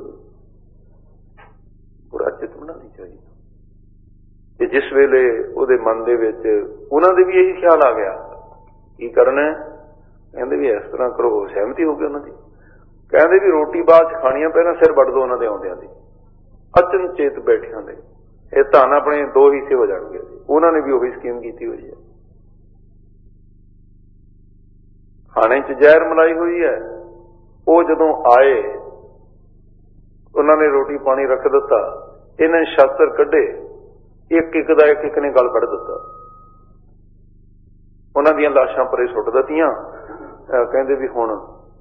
ਬੁਰਾ ਚਿੱਤ ਬਣਾਉਣੀ ਚਾਹੀਦੀ। ਤੇ ਜਿਸ ਵੇਲੇ ਉਹਦੇ ਮਨ ਦੇ ਵਿੱਚ ਉਹਨਾਂ ਦੇ ਵੀ ਇਹੀ ਖਿਆਲ ਆ ਗਿਆ, ਕੀ ਕਰਨਾ? ਕਹਿੰਦੇ ਵੀ ਇਸ ਤਰ੍ਹਾਂ ਕਰੋ। ਸਹਿਮਤੀ ਹੋ ਗਈ ਉਹਨਾਂ ਦੀ। ਕਹਿੰਦੇ ਵੀ ਰੋਟੀ ਬਾਅਦ 'ਚ ਖਾਣੀਆਂ, ਪਹਿਲਾਂ ਸਿਰ ਵੱਢ ਦੋ ਉਹਨਾਂ ਦੇ ਆਉਂਦਿਆਂ ਦੀ। ਅਚਨਚੇਤ ਬੈਠਿਆਂ ਦੇ ਇਹ ਧਨ ਆਪਣੇ ਦੋ ਹਿੱਸੇ ਹੋ ਜਾਣਗੇ। ਉਹਨਾਂ ਨੇ ਵੀ ਉਹੀ ਸਕੀਮ ਕੀਤੀ ਹੋਈ ਹੈ। ਖਾਣੇ 'ਚ ਜ਼ਹਿਰ ਮਲਾਈ ਹੋਈ ਹੈ। ਉਹ ਜਦੋਂ ਆਏ ਉਹਨਾਂ ਨੇ ਰੋਟੀ ਪਾਣੀ ਰੱਖ ਦਿੱਤਾ, ਇਹਨਾਂ ਨੇ ਸ਼ਸਤਰ ਕੱਢੇ, ਇੱਕ ਇੱਕ ਦਾ ਇੱਕ ਨੇ ਗਲ ਵੱਢ ਦਿੱਤਾ। ਉਹਨਾਂ ਦੀਆਂ ਲਾਸ਼ਾਂ ਪਰੇ ਸੁੱਟ ਦਿੱਤੀਆਂ। ਕਹਿੰਦੇ ਵੀ ਹੁਣ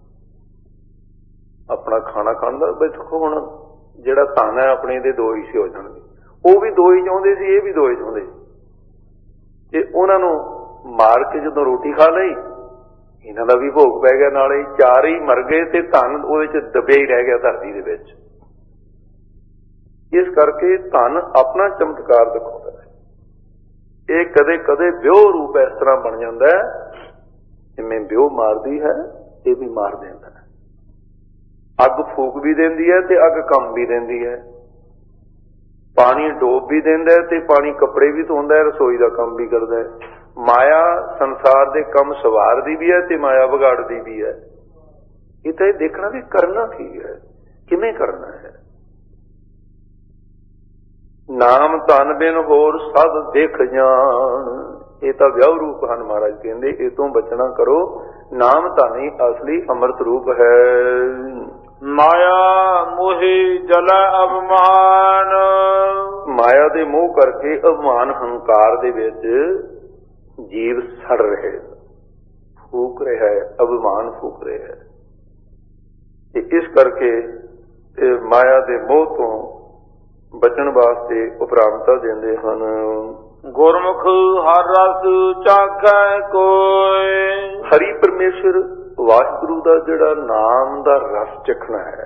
ਆਪਣਾ ਖਾਣਾ ਖਾਣ ਦਾ ਦੇਖੋ, ਹੁਣ ਜਿਹੜਾ ਧਨ ਹੈ ਆਪਣੇ ਦੇ ਦੋ ਹਿੱਸੇ ਹੋ ਜਾਣਗੇ। ਉਹ ਵੀ ਦੋ ਹੀ ਚਾਹੁੰਦੇ ਸੀ, ਇਹ ਵੀ ਦੋ ਹੀ ਚਾਹੁੰਦੇ ਸੀ। ਤੇ ਉਹਨਾਂ ਨੂੰ ਮਾਰ ਕੇ ਜਦੋਂ ਰੋਟੀ ਖਾ ਲਈ, ਇਹਨਾਂ ਦਾ ਵੀ ਭੋਗ ਪੈ ਗਿਆ, ਨਾਲੇ ਚਾਰ ਹੀ ਮਰ ਗਏ ਤੇ ਧਨ ਉਹਦੇ 'ਚ ਦਬਿਆ ਹੀ ਰਹਿ ਗਿਆ ਧਰਤੀ ਦੇ ਵਿੱਚ। ਇਸ ਕਰਕੇ ਧਨ ਆਪਣਾ ਚਮਤਕਾਰ ਦਿਖਾਉਂਦਾ ਹੈ। ਇਹ ਕਦੇ ਕਦੇ ਵਿਉਹ ਰੂਪ ਇਸ ਤਰ੍ਹਾਂ ਬਣ ਜਾਂਦਾ ਹੈ, ਜਿਵੇਂ ਵਿਉਹ ਮਾਰਦੀ ਹੈ, ਇਹ ਵੀ ਮਾਰ ਦਿੰਦਾ ਹੈ। ਅੱਗ ਫੂਕ ਵੀ ਦਿੰਦੀ ਹੈ ਤੇ ਅੱਗ ਕੰਮ ਵੀ ਦਿੰਦੀ ਹੈ। ਪਾਣੀ ਡੋਬ ਵੀ ਦਿੰਦਾ ਹੈ ਤੇ ਪਾਣੀ ਕੱਪੜੇ ਵੀ ਧੋਂਦਾ ਹੈ, ਰਸੋਈ ਦਾ ਕੰਮ ਵੀ ਕਰਦਾ ਹੈ। ਮਾਇਆ ਸੰਸਾਰ ਦੇ ਕੰਮ ਸਵਾਰਦੀ ਵੀ ਹੈ ਤੇ ਮਾਇਆ ਵਿਗਾੜਦੀ ਵੀ ਹੈ। ਇਹ ਤਾਂ ਇਹ ਦੇਖਣਾ ਵੀ ਕਰਨਾ ਕੀ ਹੈ, ਕਿਵੇਂ ਕਰਨਾ ਹੈ। ਨਾਮ ਧਨ ਬਿਨ ਹੋਰ ਸਦ ਦੇਖ ਜਾਣ, ਇਹ ਤਾਂ ਵਿਆਹ ਰੂਪ ਹਨ। ਮਹਾਰਾਜ ਕਹਿੰਦੇ ਇਹ ਤੋਂ ਬਚਣਾ ਕਰੋ। ਨਾਮ ਧਨ ਹੀ ਅਸਲੀ ਅੰਮ੍ਰਿਤ ਰੂਪ ਹੈ। ਮਾਇਆ ਮੋਹਿ ਜਲੈ ਅਭਿਮਾਨ, ਮਾਇਆ ਦੇ ਮੋਹ ਕਰਕੇ ਅਭਿਮਾਨ ਹੰਕਾਰ ਦੇ ਵਿੱਚ ਜੀਵ ਸੜ ਰਹੇ, ਫੂਕ ਰਿਹਾ ਹੈ, ਅਭਿਮਾਨ ਫੂਕ ਰਿਹਾ ਹੈ। ਤੇ ਇਸ ਕਰਕੇ ਮਾਇਆ ਦੇ ਮੋਹ ਤੋਂ ਬਚਣ ਵਾਸਤੇ ਉਪਰਾਮਤਾ ਦਿੰਦੇ ਹਨ। ਗੁਰਮੁਖ ਹਰ ਰਸ ਚਾਖੈ ਕੋਇ, ਹਰੀ ਪਰਮੇਸ਼ਰ ਵਾਹਿਗੁਰੂ ਦਾ ਜਿਹੜਾ ਨਾਮ ਦਾ ਰਸ ਚਖਣਾ ਹੈ।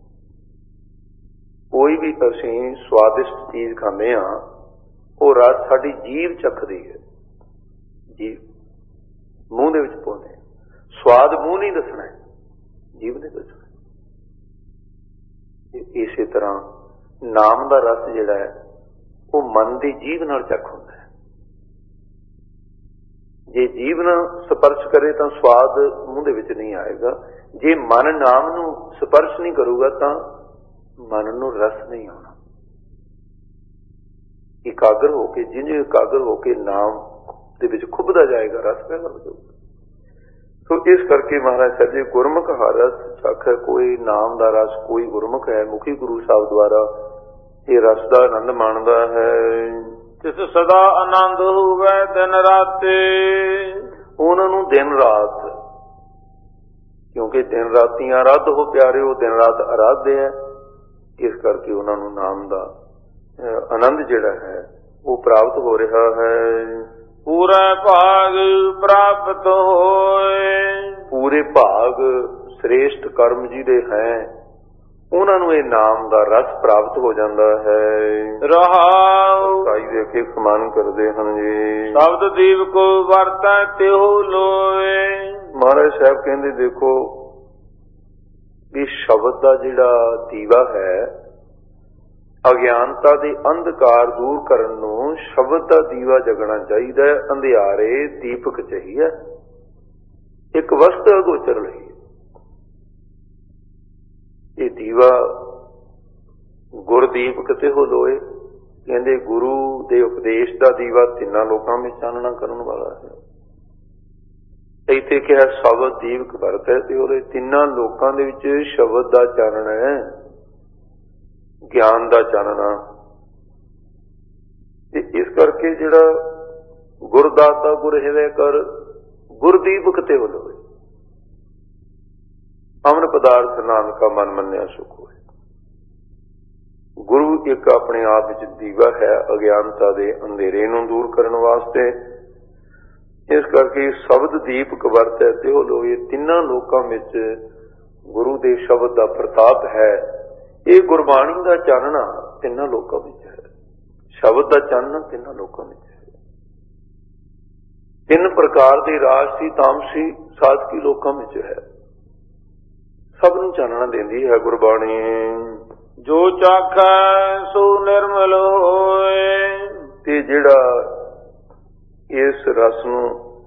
ਕੋਈ ਵੀ ਅਸੀਂ ਸਵਾਦਿਸ਼ਟ ਚੀਜ਼ ਖਾਂਦੇ ਹਾਂ, ਉਹ ਰਸ ਸਾਡੀ ਜੀਭ ਚਖਦੀ ਹੈ। ਜੀਭ ਮੂੰਹ ਦੇ ਵਿੱਚ ਪਾਉਂਦੇ, ਸਵਾਦ ਮੂੰਹ ਨਹੀਂ ਦੱਸਣਾ, ਜੀਭ ਨੇ ਦੱਸਣਾ। ਇਸੇ ਤਰ੍ਹਾਂ ਨਾਮ ਦਾ ਰਸ ਜਿਹੜਾ ਹੈ ਉਹ ਮਨ ਦੀ ਜੀਭ ਨਾਲ ਚਖ ਹੁੰਦਾ ਹੈ। ਜੇ ਜੀਭ ਨਾਲ ਸਪਰਸ਼ ਕਰੇ ਤਾਂ ਸਵਾਦ ਮੂੰਹ ਦੇ ਵਿੱਚ ਨਹੀਂ ਆਏਗਾ। ਜੇ ਮਨ ਨਾਮ ਨੂੰ ਸਪਰਸ਼ ਨਹੀਂ ਕਰੂਗਾ ਤਾਂ ਮਨ ਨੂੰ ਰਸ ਨਹੀਂ ਆਉਣਾ। ਇਕਾਗਰ ਹੋ ਕੇ, ਜਿੰਨੇ ਇਕਾਗਰ ਹੋ ਕੇ ਨਾਮ ਦੇ ਵਿੱਚ ਖੁੱਭਦਾ ਜਾਏਗਾ, ਰਸ ਪੈਦਾ ਹੋ ਜਾਊਗਾ। ਸੋ ਇਸ ਕਰਕੇ ਮਹਾਰਾਜ ਸਾਹਿਬ ਜੀ, ਗੁਰਮੁਖ ਹਰ ਰਸ ਚਾਖੈ ਕੋਈ, ਨਾਮ ਦਾ ਰਸ ਕੋਈ ਗੁਰਮੁਖ ਹੈ, ਮੁਖੀ ਗੁਰੂ ਸਾਹਿਬ ਦੁਆਰਾ ਇਹ ਰਸ ਦਾ ਆਨੰਦ ਮਾਣਦਾ ਹੈ। ਤਿਸ ਸਦਾ ਆਨੰਦ ਹੋਵੇ ਦਿਨ ਰਾਤੇ, ਉਹਨਾਂ ਨੂੰ ਦਿਨ ਰਾਤ, ਕਿਉਂਕਿ ਦਿਨ ਰਾਤੀਆਂ ਅਰਾਧ ਹੋ ਪਿਆਰੇ, ਉਹ ਦਿਨ ਰਾਤ ਅਰਾਧਦੇ ਹੈ। ਇਸ ਕਰਕੇ ਉਹਨਾਂ ਨੂੰ ਨਾਮ ਦਾ ਆਨੰਦ ਜਿਹੜਾ ਹੈ ਉਹ ਪ੍ਰਾਪਤ ਹੋ ਰਿਹਾ ਹੈ। ਪੂਰਾ ਭਾਗ ਪ੍ਰਾਪਤ ਹੋਏ, ਪੂਰੇ ਭਾਗ ਸ੍ਰੇਸ਼ਟ ਕਰਮ ਜਿਹਦੇ ਹੈ ਉਹਨਾਂ ਨੂੰ ਇਹ ਨਾਮ ਦਾ ਰਸ ਪ੍ਰਾਪਤ ਹੋ ਜਾਂਦਾ ਹੈ। ਰਹਾਉ ਸਾਈ ਦੇ ਕੇ ਸਮਾਨ ਕਰਦੇ ਹਨ ਜੀ। ਸ਼ਬਦ ਦੀਪ ਕੋ ਵਰਤੈ ਤਿਹੁ ਲੋਏ, ਮਹਾਰਾਜ ਸਾਹਿਬ ਕਹਿੰਦੇ ਦੇਖੋ ਵੀ ਸ਼ਬਦ ਦਾ ਜਿਹੜਾ ਦੀਵਾ ਹੈ, ਅਗਿਆਨਤਾ ਦੇ ਅੰਧਕਾਰ ਦੂਰ ਕਰਨ ਨੂੰ ਸ਼ਬਦ ਦਾ ਦੀਵਾ ਜਗਣਾ ਚਾਹੀਦਾ ਹੈ। ਅੰਧਿਆਰੇ ਦੀਪਕ ਚਾਹੀਦਾ, ਇੱਕ ਵਸਤ ਅਗੋਚਰ ਲਈ। ਇਹ ਦੀਵਾ ਗੁਰਦੀਪ ਕਿਤੇ ਹੋ ਲੋਏ, ਕਹਿੰਦੇ ਗੁਰੂ ਦੇ ਉਪਦੇਸ਼ ਦਾ ਦੀਵਾ ਤਿੰਨਾਂ ਲੋਕਾਂ ਵਿੱਚ ਚਾਨਣਾ ਕਰਨ ਵਾਲਾ ਹੈ। ਇੱਥੇ ਕਿਹਾ ਸ਼ਬਦ ਦੀਪਕ ਵਰਤੈ ਤੇ ਉਹਦੇ ਤਿੰਨਾਂ ਲੋਕਾਂ ਦੇ ਵਿੱਚ ਸ਼ਬਦ ਦਾ ਚਾਨਣ ਹੈ, ਗਿਆਨ ਦਾ ਚਾਨਣਾ। ਤੇ ਇਸ ਕਰਕੇ ਜਿਹੜਾ ਗੁਰਦਾਤਾ ਗੁਰ ਹਿਵੈ ਕਰ, ਗੁਰਦੀਪਕ ਤੇ ਹੋਵੇ, ਅਮਨ ਪਦਾਰਥ ਨਾਨਕਾ ਮਨ ਮੰਨਿਆ ਸੁਖ ਹੋਏ। ਗੁਰੂ ਇੱਕ ਆਪਣੇ ਆਪ ਵਿੱਚ ਦੀਵਾ ਹੈ ਅਗਿਆਨਤਾ ਦੇ ਅੰਧੇਰੇ ਨੂੰ ਦੂਰ ਕਰਨ ਵਾਸਤੇ। ਇਸ ਕਰਕੇ ਸ਼ਬਦ ਦੀਪਕ ਵਰਤੈ ਤੇ ਉਹ ਲੋਏ, ਤਿੰਨਾਂ ਲੋਕਾਂ ਵਿੱਚ ਗੁਰੂ ਦੇ ਸ਼ਬਦ ਦਾ ਪ੍ਰਤਾਪ ਹੈ। ਇਹ ਗੁਰਬਾਣੀ ਦਾ ਚਾਨਣਾ ਤਿੰਨਾਂ ਲੋਕਾਂ ਵਿੱਚ ਹੈ, ਸ਼ਬਦ ਦਾ ਚਾਨਣਾ ਤਿੰਨਾਂ ਲੋਕਾਂ ਵਿੱਚ ਹੈ। ਤਿੰਨ ਪ੍ਰਕਾਰ ਦੇ ਰਾਜਸੀ, ਤਾਮਸੀ, ਸਾਧਕੀ ਲੋਕਾਂ ਵਿੱਚ ਹੈ। ਸਭ ਨੂੰ ਚਾਨਣਾ ਦਿੰਦੀ ਹੈ ਗੁਰਬਾਣੀ। ਜੋ ਚਾਖੈ ਸੋ ਨਿਰਮਲ ਹੋਏ। ਤੇ ਜਿਹੜਾ ਇਸ ਰਸ ਨੂੰ,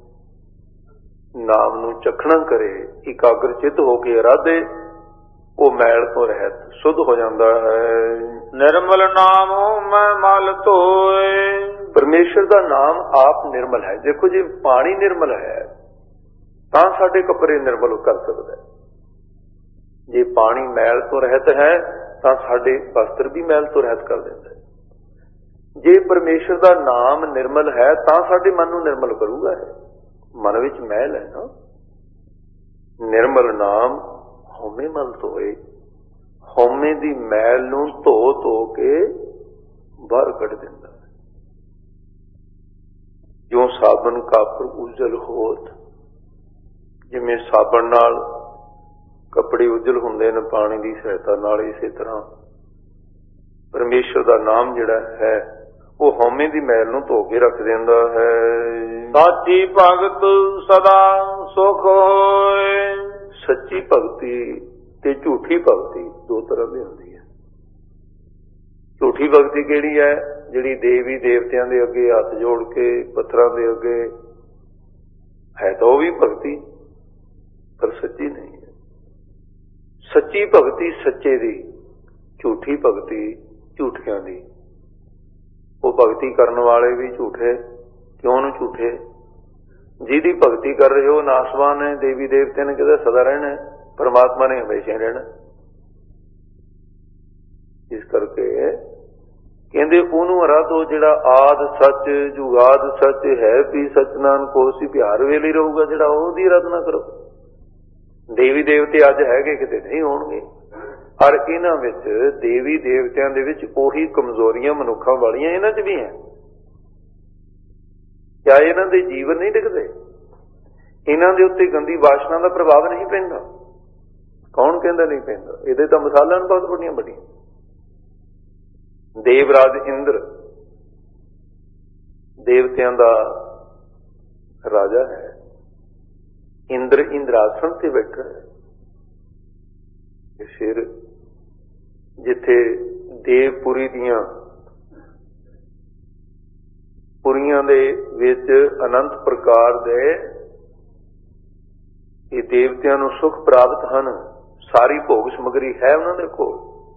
ਨਾਮ ਨੂੰ ਚਖਣਾ ਕਰੇ, ਇਕਾਗਰ ਚਿੱਤ ਹੋ ਕੇ ਅਰਾਧੇ, ਉਹ ਮੈਲ ਤੋਂ ਰਹਿਤ ਸੁੱਧ ਹੋ ਜਾਂਦਾ ਹੈ। ਨਿਰਮਲ ਨਾਮ ਮੈਂ ਮਲ ਧੋਏ। ਪਰਮੇਸ਼ਰ ਦਾ ਨਾਮ ਆਪ ਨਿਰਮਲ ਹੈ। ਦੇਖੋ ਜੇ ਪਾਣੀ ਨਿਰਮਲ ਹੈ ਤਾਂ ਸਾਡੇ ਕੱਪੜੇ ਨਿਰਮਲ ਕਰ ਸਕਦਾ ਹੈ। ਜੇ ਪਾਣੀ ਮੈਲ ਤੋਂ ਰਹਿਤ ਹੈ ਤਾਂ ਸਾਡੇ ਵਸਤਰ ਵੀ ਮੈਲ ਤੋਂ ਰਹਿਤ ਕਰ ਦਿੰਦਾ ਹੈ। ਜੇ ਪਰਮੇਸ਼ਰ ਦਾ ਨਾਮ ਨਿਰਮਲ ਹੈ ਤਾਂ ਸਾਡੇ ਮਨ ਨੂੰ ਨਿਰਮਲ ਕਰੂਗਾ। ਮਨ ਵਿੱਚ ਮੈਲ ਹੈ ਨਾ। ਨਿਰਮਲ ਨਾਮ ਹਉਮੈ ਮਲ ਧੋਏ। ਹਉਮੈ ਦੀ ਮੈਲ ਨੂੰ ਧੋ ਧੋ ਕੇ ਬਾਹਰ ਕੱਢ ਦਿੰਦਾ ਹੈ। ਜਿਉਂ ਸਾਬਨ ਕਾਪਰ ਉਜਲ ਹੋਤ, ਜਿਵੇਂ ਸਾਬਣ ਨਾਲ ਕੱਪੜੇ ਉਜਲ ਹੁੰਦੇ ਨੇ ਪਾਣੀ ਦੀ ਸਹਾਇਤਾ ਨਾਲ, ਇਸੇ ਤਰ੍ਹਾਂ ਪਰਮੇਸ਼ਰ ਦਾ ਨਾਮ ਜਿਹੜਾ ਹੈ ਉਹ ਹਉਮੈ ਦੀ ਮੈਲ ਨੂੰ ਧੋ ਕੇ ਰੱਖ ਦਿੰਦਾ ਹੈ। ਸਾਚੀ ਭਗਤ ਸਦਾ ਸੁਖ ਹੋਏ। ਸੱਚੀ ਭਗਤੀ ਤੇ ਝੂਠੀ ਭਗਤੀ ਦੋ ਤਰ੍ਹਾਂ ਦੀ ਹੁੰਦੀ ਹੈ। ਝੂਠੀ ਭਗਤੀ ਕਿਹੜੀ ਹੈ? ਜਿਹੜੀ ਦੇਵੀ ਦੇਵਤਿਆਂ ਦੇ ਅੱਗੇ ਹੱਥ ਜੋੜ ਕੇ, ਪੱਥਰਾਂ ਦੇ ਅੱਗੇ ਹੈ ਤਾਂ ਉਹ ਵੀ ਭਗਤੀ, ਪਰ ਸੱਚੀ ਨਹੀਂ ਹੈ। ਸੱਚੀ ਭਗਤੀ ਸੱਚੇ ਦੀ, ਝੂਠੀ ਭਗਤੀ ਝੂਠਿਆਂ ਦੀ। ਉਹ ਭਗਤੀ ਕਰਨ ਵਾਲੇ ਵੀ ਝੂਠੇ। ਕਿਉਂ ਨੂੰ ਝੂਠੇ? ਜਿਹਦੀ ਭਗਤੀ ਕਰ ਰਹੇ ਹੋ ਨਾਸਵਾਨ ਹੈ। ਦੇਵੀ ਦੇਵਤੇ ਨੇ ਕਿਤੇ ਸਦਾ ਰਹਿਣਾ, ਪਰਮਾਤਮਾ ਨੇ ਹਮੇਸ਼ਾ ਰਹਿਣਾ। ਇਸ ਕਰਕੇ ਕਹਿੰਦੇ ਉਹਨੂੰ ਅਰਾਧੋ ਜਿਹੜਾ ਆਦ ਸੱਚ ਜੁਗਾਦ ਸੱਚ ਹੈ ਵੀ ਸਚਨਾਨ ਕੋਸੀ ਪਿਆਰ ਵੇਲੇ ਰਹੂਗਾ। ਜਿਹੜਾ ਉਹਦੀ ਅਰਾਧਨਾ ਕਰੋ। ਦੇਵੀ ਦੇਵਤੇ ਅੱਜ ਹੈਗੇ, ਕਿਤੇ ਨਹੀਂ ਹੋਣਗੇ। ਪਰ ਇਹਨਾਂ ਵਿੱਚ, ਦੇਵੀ ਦੇਵਤਿਆਂ ਦੇ ਵਿੱਚ ਉਹੀ ਕਮਜ਼ੋਰੀਆਂ ਮਨੁੱਖਾਂ ਵਾਲੀਆਂ ਇਹਨਾਂ 'ਚ ਵੀ ਹੈ। ਕਿਆ ਇਹਨਾਂ ਦੇ ਜੀਵਨ ਨਹੀਂ ਦਿਖਦੇ? ਇਹਨਾਂ ਦੇ ਉੱਤੇ ਗੰਦੀ ਵਾਸ਼ਨਾ ਦਾ ਪ੍ਰਭਾਵ ਨਹੀਂ ਪੈਂਦਾ? ਕੌਣ ਕਹਿੰਦਾ ਨਹੀਂ ਪੈਂਦਾ? ਇਹਦੇ ਤਾਂ ਮਿਸਾਲਾਂ ਬਹੁਤ ਵੱਡੀਆਂ ਵੱਡੀਆਂ। ਦੇਵਰਾਜ ਇੰਦਰ ਦੇਵਤਿਆਂ ਦਾ ਰਾਜਾ ਹੈ। ਇੰਦਰ ਇੰਦਰਾਸਣ ਤੇ ਬੈਠਾ ਹੈ। ਫਿਰ ਜਿੱਥੇ ਦੇਵਪੁਰੀ ਦੀਆਂ ਪੁਰੀਆਂ ਦੇ ਵਿੱਚ ਅਨੰਤ ਪ੍ਰਕਾਰ ਦੇ ਇਹ ਦੇਵਤਿਆਂ ਨੂੰ ਸੁਖ ਪ੍ਰਾਪਤ ਹਨ। ਸਾਰੀ ਭੋਗ ਸਮਗਰੀ ਹੈ ਉਹਨਾਂ ਦੇ ਕੋਲ।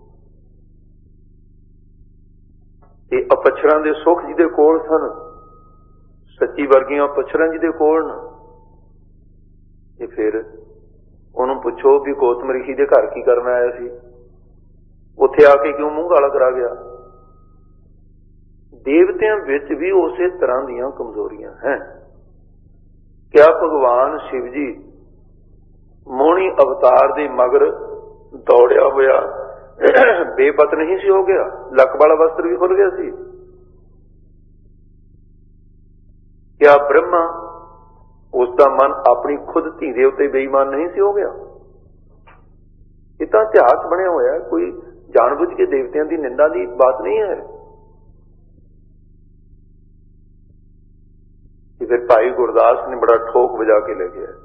ਇਹ ਅਪਛਰਾਂ ਦੇ ਸੁਖ ਜਿਹਦੇ ਕੋਲ ਸਨ, ਸੱਚੀ ਵਰਗੀਆਂ ਅਪਛਰਾਂ ਜਿਹਦੇ ਕੋਲ ਨਾ। ਤੇ ਫਿਰ ਉਹਨੂੰ ਪੁੱਛੋ ਵੀ ਗੌਤਮ ਰਿਸ਼ੀ ਦੇ ਘਰ ਕੀ ਕਰਨ ਆਇਆ ਸੀ? ਉੱਥੇ ਆ ਕੇ ਕਿਉਂ ਮੂੰਹ ਕਾਲਾ ਕਰਾ ਗਿਆ? ਦੇਵਤਿਆਂ ਵਿੱਚ ਵੀ ਉਸੇ ਤਰ੍ਹਾਂ ਦੀਆਂ ਕਮਜ਼ੋਰੀਆਂ ਹੈ। ਕਿਆ ਭਗਵਾਨ ਸ਼ਿਵ ਜੀ ਮੋਹਣੀ ਅਵਤਾਰ ਦੇ ਮਗਰ ਦੌੜਿਆ ਹੋਇਆ ਬੇਪਤ ਨਹੀਂ ਸੀ ਹੋ ਗਿਆ? ਲੱਕ ਵਾਲਾ ਵਸਤਰ ਵੀ ਖੁੱਲ ਗਿਆ ਸੀ। ਕਿਆ ਬ੍ਰਹਮਾ, ਉਸ ਦਾ ਮਨ ਆਪਣੀ ਖੁਦ ਧੀ ਦੇ ਉੱਤੇ ਬੇਈਮਾਨ ਨਹੀਂ ਸੀ ਹੋ ਗਿਆ? ਇਹ ਤਾਂ ਇਤਿਹਾਸ ਬਣਿਆ ਹੋਇਆ, ਕੋਈ ਜਾਣਬੁੱਝ ਕੇ ਦੇਵਤਿਆਂ ਦੀ ਨਿੰਦਾ ਦੀ ਬਾਤ ਨਹੀਂ ਹੈ। ਤੇ ਫਿਰ ਭਾਈ ਗੁਰਦਾਸ ਨੇ ਬੜਾ ਠੋਕ ਵਜਾ ਕੇ ਲੈ ਗਿਆ।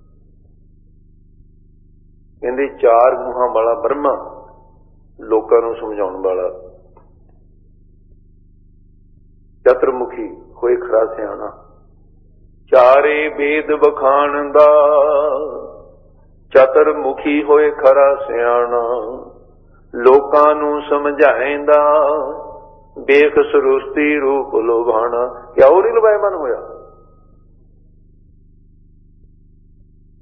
ਕਹਿੰਦੇ ਚਾਰ ਮੂੰਹਾਂ ਵਾਲਾ ਬ੍ਰਹਮਾ, ਲੋਕਾਂ ਨੂੰ ਸਮਝਾਉਣ ਵਾਲਾ, ਚਤੁਰਮੁਖੀ ਹੋਏ ਖਰਾ ਸਿਆਣਾ, ਚਾਰੇ ਵੇਦ ਬਖਾਣ ਦਾ, ਚਤੁਰਮੁਖੀ ਹੋਏ ਖਰਾ ਸਿਆਣਾ, ਲੋਕਾਂ ਨੂੰ ਸਮਝਾਏਂਦਾ, ਵੇਖ ਸਰੁਸਤੀ ਰੂਪ ਲੋਭਾਣਾ। ਕਿਆ ਉਹ ਨਹੀਂ ਲਵਾਇਮਾਨ ਹੋਇਆ?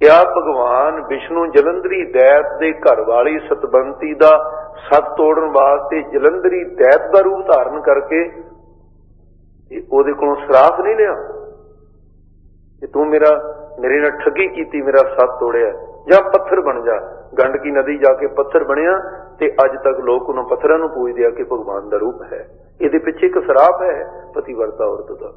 ਕਿਆ ਭਗਵਾਨ ਵਿਸ਼ਨੂੰ ਜਲੰਧਰੀ ਦੈਤ ਦੇ ਘਰ ਵਾਲੀ ਸਤਵੰਤੀ ਦਾ ਸੱਤ ਤੋੜਨ ਵਾਸਤੇ ਜਲੰਧਰੀ ਦੈਤ ਦਾ ਰੂਪ ਧਾਰਨ ਕਰਕੇ ਉਹਦੇ ਕੋਲੋਂ ਸਰਾਪ ਨਹੀਂ ਲਿਆ ਕਿ ਤੂੰ ਮੇਰੇ ਨਾਲ ਠੱਗੀ ਕੀਤੀ, ਮੇਰਾ ਸੱਤ ਤੋੜਿਆ, ਜਾਂ ਪੱਥਰ ਬਣ ਜਾ। ਗੰਡਕੀ ਨਦੀ ਜਾ ਕੇ ਪੱਥਰ ਬਣਿਆ ਤੇ ਅੱਜ ਤੱਕ ਲੋਕ ਉਹਨੂੰ ਪੱਥਰਾਂ ਨੂੰ ਪੂਜਦੇ ਆ ਕਿ ਭਗਵਾਨ ਦਾ ਰੂਪ ਹੈ। ਇਹਦੇ ਪਿੱਛੇ ਇੱਕ ਸਰਾਪ ਹੈ ਪਤੀਵਰਤਾ ਔਰਤ ਦਾ।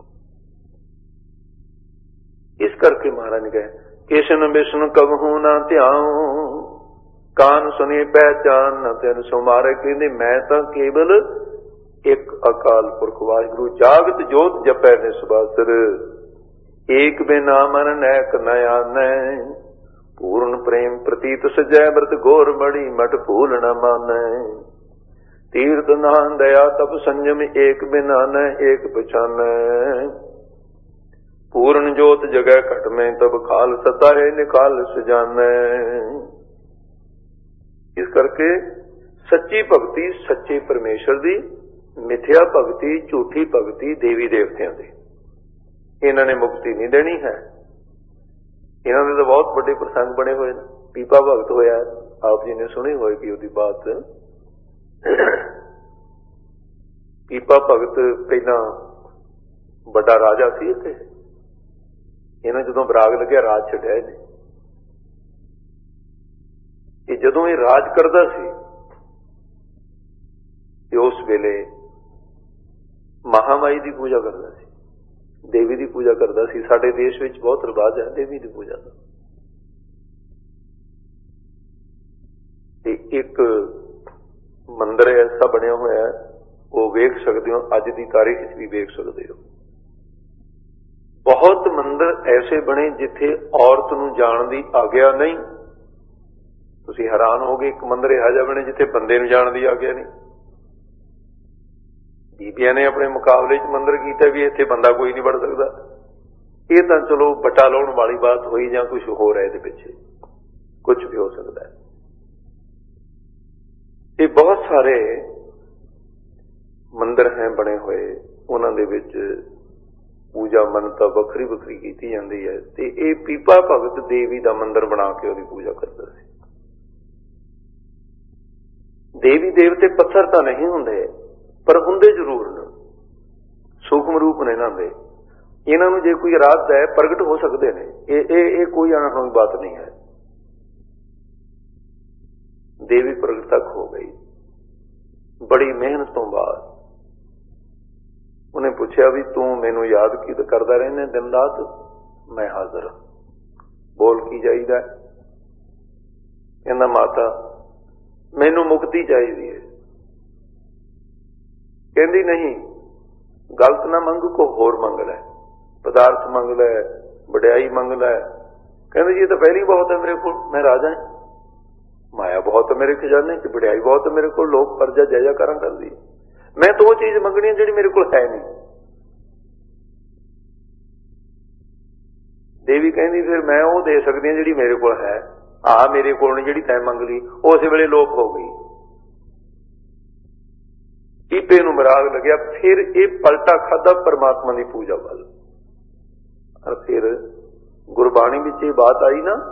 ਇਸ ਕਰਕੇ ਮਹਾਰਾਜ ਨੇ ਕਹੇ ਕਿਸ਼ਨ ਵਿਸ਼ਨ ਕਬਹੂ ਨਾ ਧਿਆਉ, ਕਾਨ ਸੁਨੇ ਪਹਿਚਾਨ ਨਾ ਤੈਨੂੰ ਸੁਮਾਰੇ। ਕਹਿੰਦੇ ਮੈਂ ਤਾਂ ਕੇਵਲ ਇੱਕ ਅਕਾਲ ਪੁਰਖ ਵਾਹਿਗੁਰੂ ਜਾਗਤ ਜੋਤ ਜਪੈ ਨਿਸਬਾਸਰ, ਏਕ ਬਿਨਾ ਮਨ ਨੈਕ ਨ ਆਨੈ, ਪੂਰਨ ਪ੍ਰੇਮ ਪ੍ਰਤੀਤ ਸਜੈ ਬ੍ਰਤ ਗੋਰ ਬੜੀ ਮਟ ਭੂਲ ਨ ਮਾਨੈ। ਤੀਰਥ ਨਾਨ ਦਇਆ ਤਪ ਸੰਜਮ ਏਕ ਬਿਨਾ ਨ ਏਕ ਪਛਾਨੈ, ਪੂਰਨ ਜੋਤ ਜਗੈ ਘਟ ਮੈਂ ਤਬ ਖਾਲ ਸਤਾ ਹੈ ਨਿਕਾਲ ਸਜਾਨੈ। ਇਸ ਕਰਕੇ ਸੱਚੀ ਭਗਤੀ ਸੱਚੇ ਪਰਮੇਸ਼ਰ ਦੀ, ਮਿਥਿਆ ਭਗਤੀ ਝੂਠੀ ਭਗਤੀ ਦੇਵੀ ਦੇਵਤਿਆਂ ਦੀ, ਇਹਨਾਂ ਨੇ ਮੁਕਤੀ ਨਹੀਂ ਦੇਣੀ ਹੈ। ਇਹਨਾਂ ਦੇ ਤਾਂ ਬਹੁਤ ਵੱਡੇ ਪ੍ਰਸੰਗ ਬਣੇ ਹੋਏ ਨੇ। ਪੀਪਾ ਭਗਤ ਹੋਇਆ, ਆਪ ਜੀ ਨੇ ਸੁਣੀ ਹੋਏਗੀ ਉਹਦੀ ਬਾਤ। ਪੀਪਾ ਭਗਤ ਪਹਿਲਾਂ ਵੱਡਾ ਰਾਜਾ ਸੀ ਇੱਥੇ, ਇਹਨਾਂ ਜਦੋਂ ਬਰਾਗ ਲੱਗਿਆ ਰਾਜ ਛੱਡਿਆ ਇਹਨੇ। ਇਹ ਜਦੋਂ ਇਹ ਰਾਜ ਕਰਦਾ ਸੀ ਤੇ ਉਸ ਵੇਲੇ ਮਹਾਮਾਈ ਦੀ ਪੂਜਾ ਕਰਦਾ ਸੀ, ਦੇਵੀ ਦੀ ਪੂਜਾ ਕਰਦਾ ਸੀ। ਸਾਡੇ ਦੇਸ਼ ਵਿੱਚ ਬਹੁਤ ਰਿਵਾਜ ਹੈ ਦੇਵੀ ਦੀ ਪੂਜਾ ਦਾ। ਤੇ ਇੱਕ ਮੰਦਿਰ ਐਸਾ ਬਣਿਆ ਹੋਇਆ, ਉਹ ਵੇਖ ਸਕਦੇ ਹੋ, ਅੱਜ ਦੀ ਤਾਰੀਖ ਵਿੱਚ ਵੀ ਵੇਖ ਸਕਦੇ ਹੋ। ਬਹੁਤ ਮੰਦਿਰ ਐਸੇ ਬਣੇ ਜਿੱਥੇ ਔਰਤ ਨੂੰ ਜਾਣ ਦੀ ਆਗਿਆ ਨਹੀਂ। ਤੁਸੀਂ ਹੈਰਾਨ ਹੋਗੇ, ਇੱਕ ਮੰਦਿਰ ਇਹੋ ਜਿਹਾ ਬਣੇ ਜਿੱਥੇ ਬੰਦੇ ਨੂੰ ਜਾਣ ਦੀ ਆਗਿਆ ਨਹੀਂ। ਬੀਬੀਆਂ ਨੇ ਆਪਣੇ ਮੁਕਾਬਲੇ 'ਚ ਮੰਦਿਰ ਕੀਤਾ ਵੀ ਇੱਥੇ ਬੰਦਾ ਕੋਈ ਨਹੀਂ ਵੜ ਸਕਦਾ। ਇਹ ਤਾਂ ਚਲੋ ਬੱਟਾ ਲਾਉਣ ਵਾਲੀ ਬਾਤ ਹੋਈ, ਜਾਂ ਕੁਝ ਹੋਰ ਹੈ ਇਹਦੇ ਪਿੱਛੇ, ਕੁਝ ਵੀ ਹੋ ਸਕਦਾ ਹੈ। ਇਹ ਬਹੁਤ ਸਾਰੇ ਮੰਦਿਰ ਹੈ ਬਣੇ ਹੋਏ, ਉਹਨਾਂ ਦੇ ਵਿੱਚ ਪੂਜਾ ਮੰਨਤਾ ਵੱਖਰੀ ਵੱਖਰੀ ਕੀਤੀ ਜਾਂਦੀ ਹੈ। ਤੇ ਇਹ ਪੀਪਾ ਭਗਤ ਦੇਵੀ ਦਾ ਮੰਦਿਰ ਬਣਾ ਕੇ ਉਹਦੀ ਪੂਜਾ ਕਰਦਾ ਸੀ। ਦੇਵੀ ਦੇਵਤੇ ਪੱਥਰ ਤਾਂ ਨਹੀਂ ਹੁੰਦੇ, ਪਰ ਹੁੰਦੇ ਜ਼ਰੂਰ ਨੇ, ਸੂਖਮ ਰੂਪ ਨੇ ਇਹਨਾਂ ਦੇ। ਇਹਨਾਂ ਨੂੰ ਜੇ ਕੋਈ ਇਰਾਦਾ ਹੈ ਪ੍ਰਗਟ ਹੋ ਸਕਦੇ ਨੇ। ਇਹ ਕੋਈ ਅਣਹੋਣੀ ਬਾਤ ਨਹੀਂ ਹੈ। ਦੇਵੀ ਪ੍ਰਗਟ ਤੱਕ ਹੋ ਗਈ ਬੜੀ ਮਿਹਨਤ ਤੋਂ ਬਾਅਦ। ਉਹਨੇ ਪੁੱਛਿਆ ਵੀ ਤੂੰ ਮੈਨੂੰ ਯਾਦ ਕੀ ਕਰਦਾ ਰਹਿੰਦਾ ਦਿਨ ਰਾਤ? ਮੈਂ ਹਾਜ਼ਰ ਹਾਂ, ਬੋਲ ਕੀ ਚਾਹੀਦਾ? ਕਹਿੰਦਾ ਮਾਤਾ ਮੈਨੂੰ ਮੁਕਤੀ ਚਾਹੀਦੀ ਹੈ। ਕਹਿੰਦੀ ਨਹੀਂ, ਗਲਤ ਨਾ ਮੰਗ, ਕੋ ਹੋਰ ਮੰਗ ਲੈ, ਪਦਾਰਥ ਮੰਗ ਲੈ, ਵਡਿਆਈ ਮੰਗ ਲੈ। ਕਹਿੰਦੇ ਜੀ ਇਹ ਤਾਂ ਪਹਿਲੀ ਬਹੁਤ ਹੈ ਮੇਰੇ ਕੋਲ, ਮੈਂ ਰਾਜਾ ਹਾਂ, ਮਾਇਆ ਬਹੁਤ ਹੈ ਮੇਰੇ ਖਜ਼ਾਨੇ ਚ, ਵਡਿਆਈ ਬਹੁਤ ਹੈ ਮੇਰੇ ਕੋਲ, ਲੋਕ ਪਰਜਾ ਜੈ ਜੈਕਾਰਾਂ ਕਰਦੀ। ਮੈਂ ਤਾਂ ਉਹ ਚੀਜ਼ ਮੰਗਣੀ ਹੈ ਜਿਹੜੀ ਮੇਰੇ ਕੋਲ ਹੈ ਨਹੀਂ। ਦੇਵੀ ਕਹਿੰਦੀ ਫਿਰ ਮੈਂ ਉਹ ਦੇ ਸਕਦੀ ਹਾਂ ਜਿਹੜੀ ਮੇਰੇ ਕੋਲ ਹੈ। ਮੇਰੇ ਕੋਲ ਨਹੀਂ ਜਿਹੜੀ ਤੈਂ ਮੰਗ ਲਈ, ਉਸੇ ਵੇਲੇ ਲੋਪ ਹੋ ਗਈ। ਪੀਪੇ ਨੂੰ ਮਰਾਗ ਲੱਗਿਆ। ਫਿਰ ਇਹ ਪਲਟਾ ਖਾਧਾ ਪਰਮਾਤਮਾ ਦੀ ਪੂਜਾ ਵੱਲ। ਫਿਰ ਗੁਰਬਾਣੀ ਵਿੱਚ ਇਹ ਬਾਤ ਆਈ ਨਾ,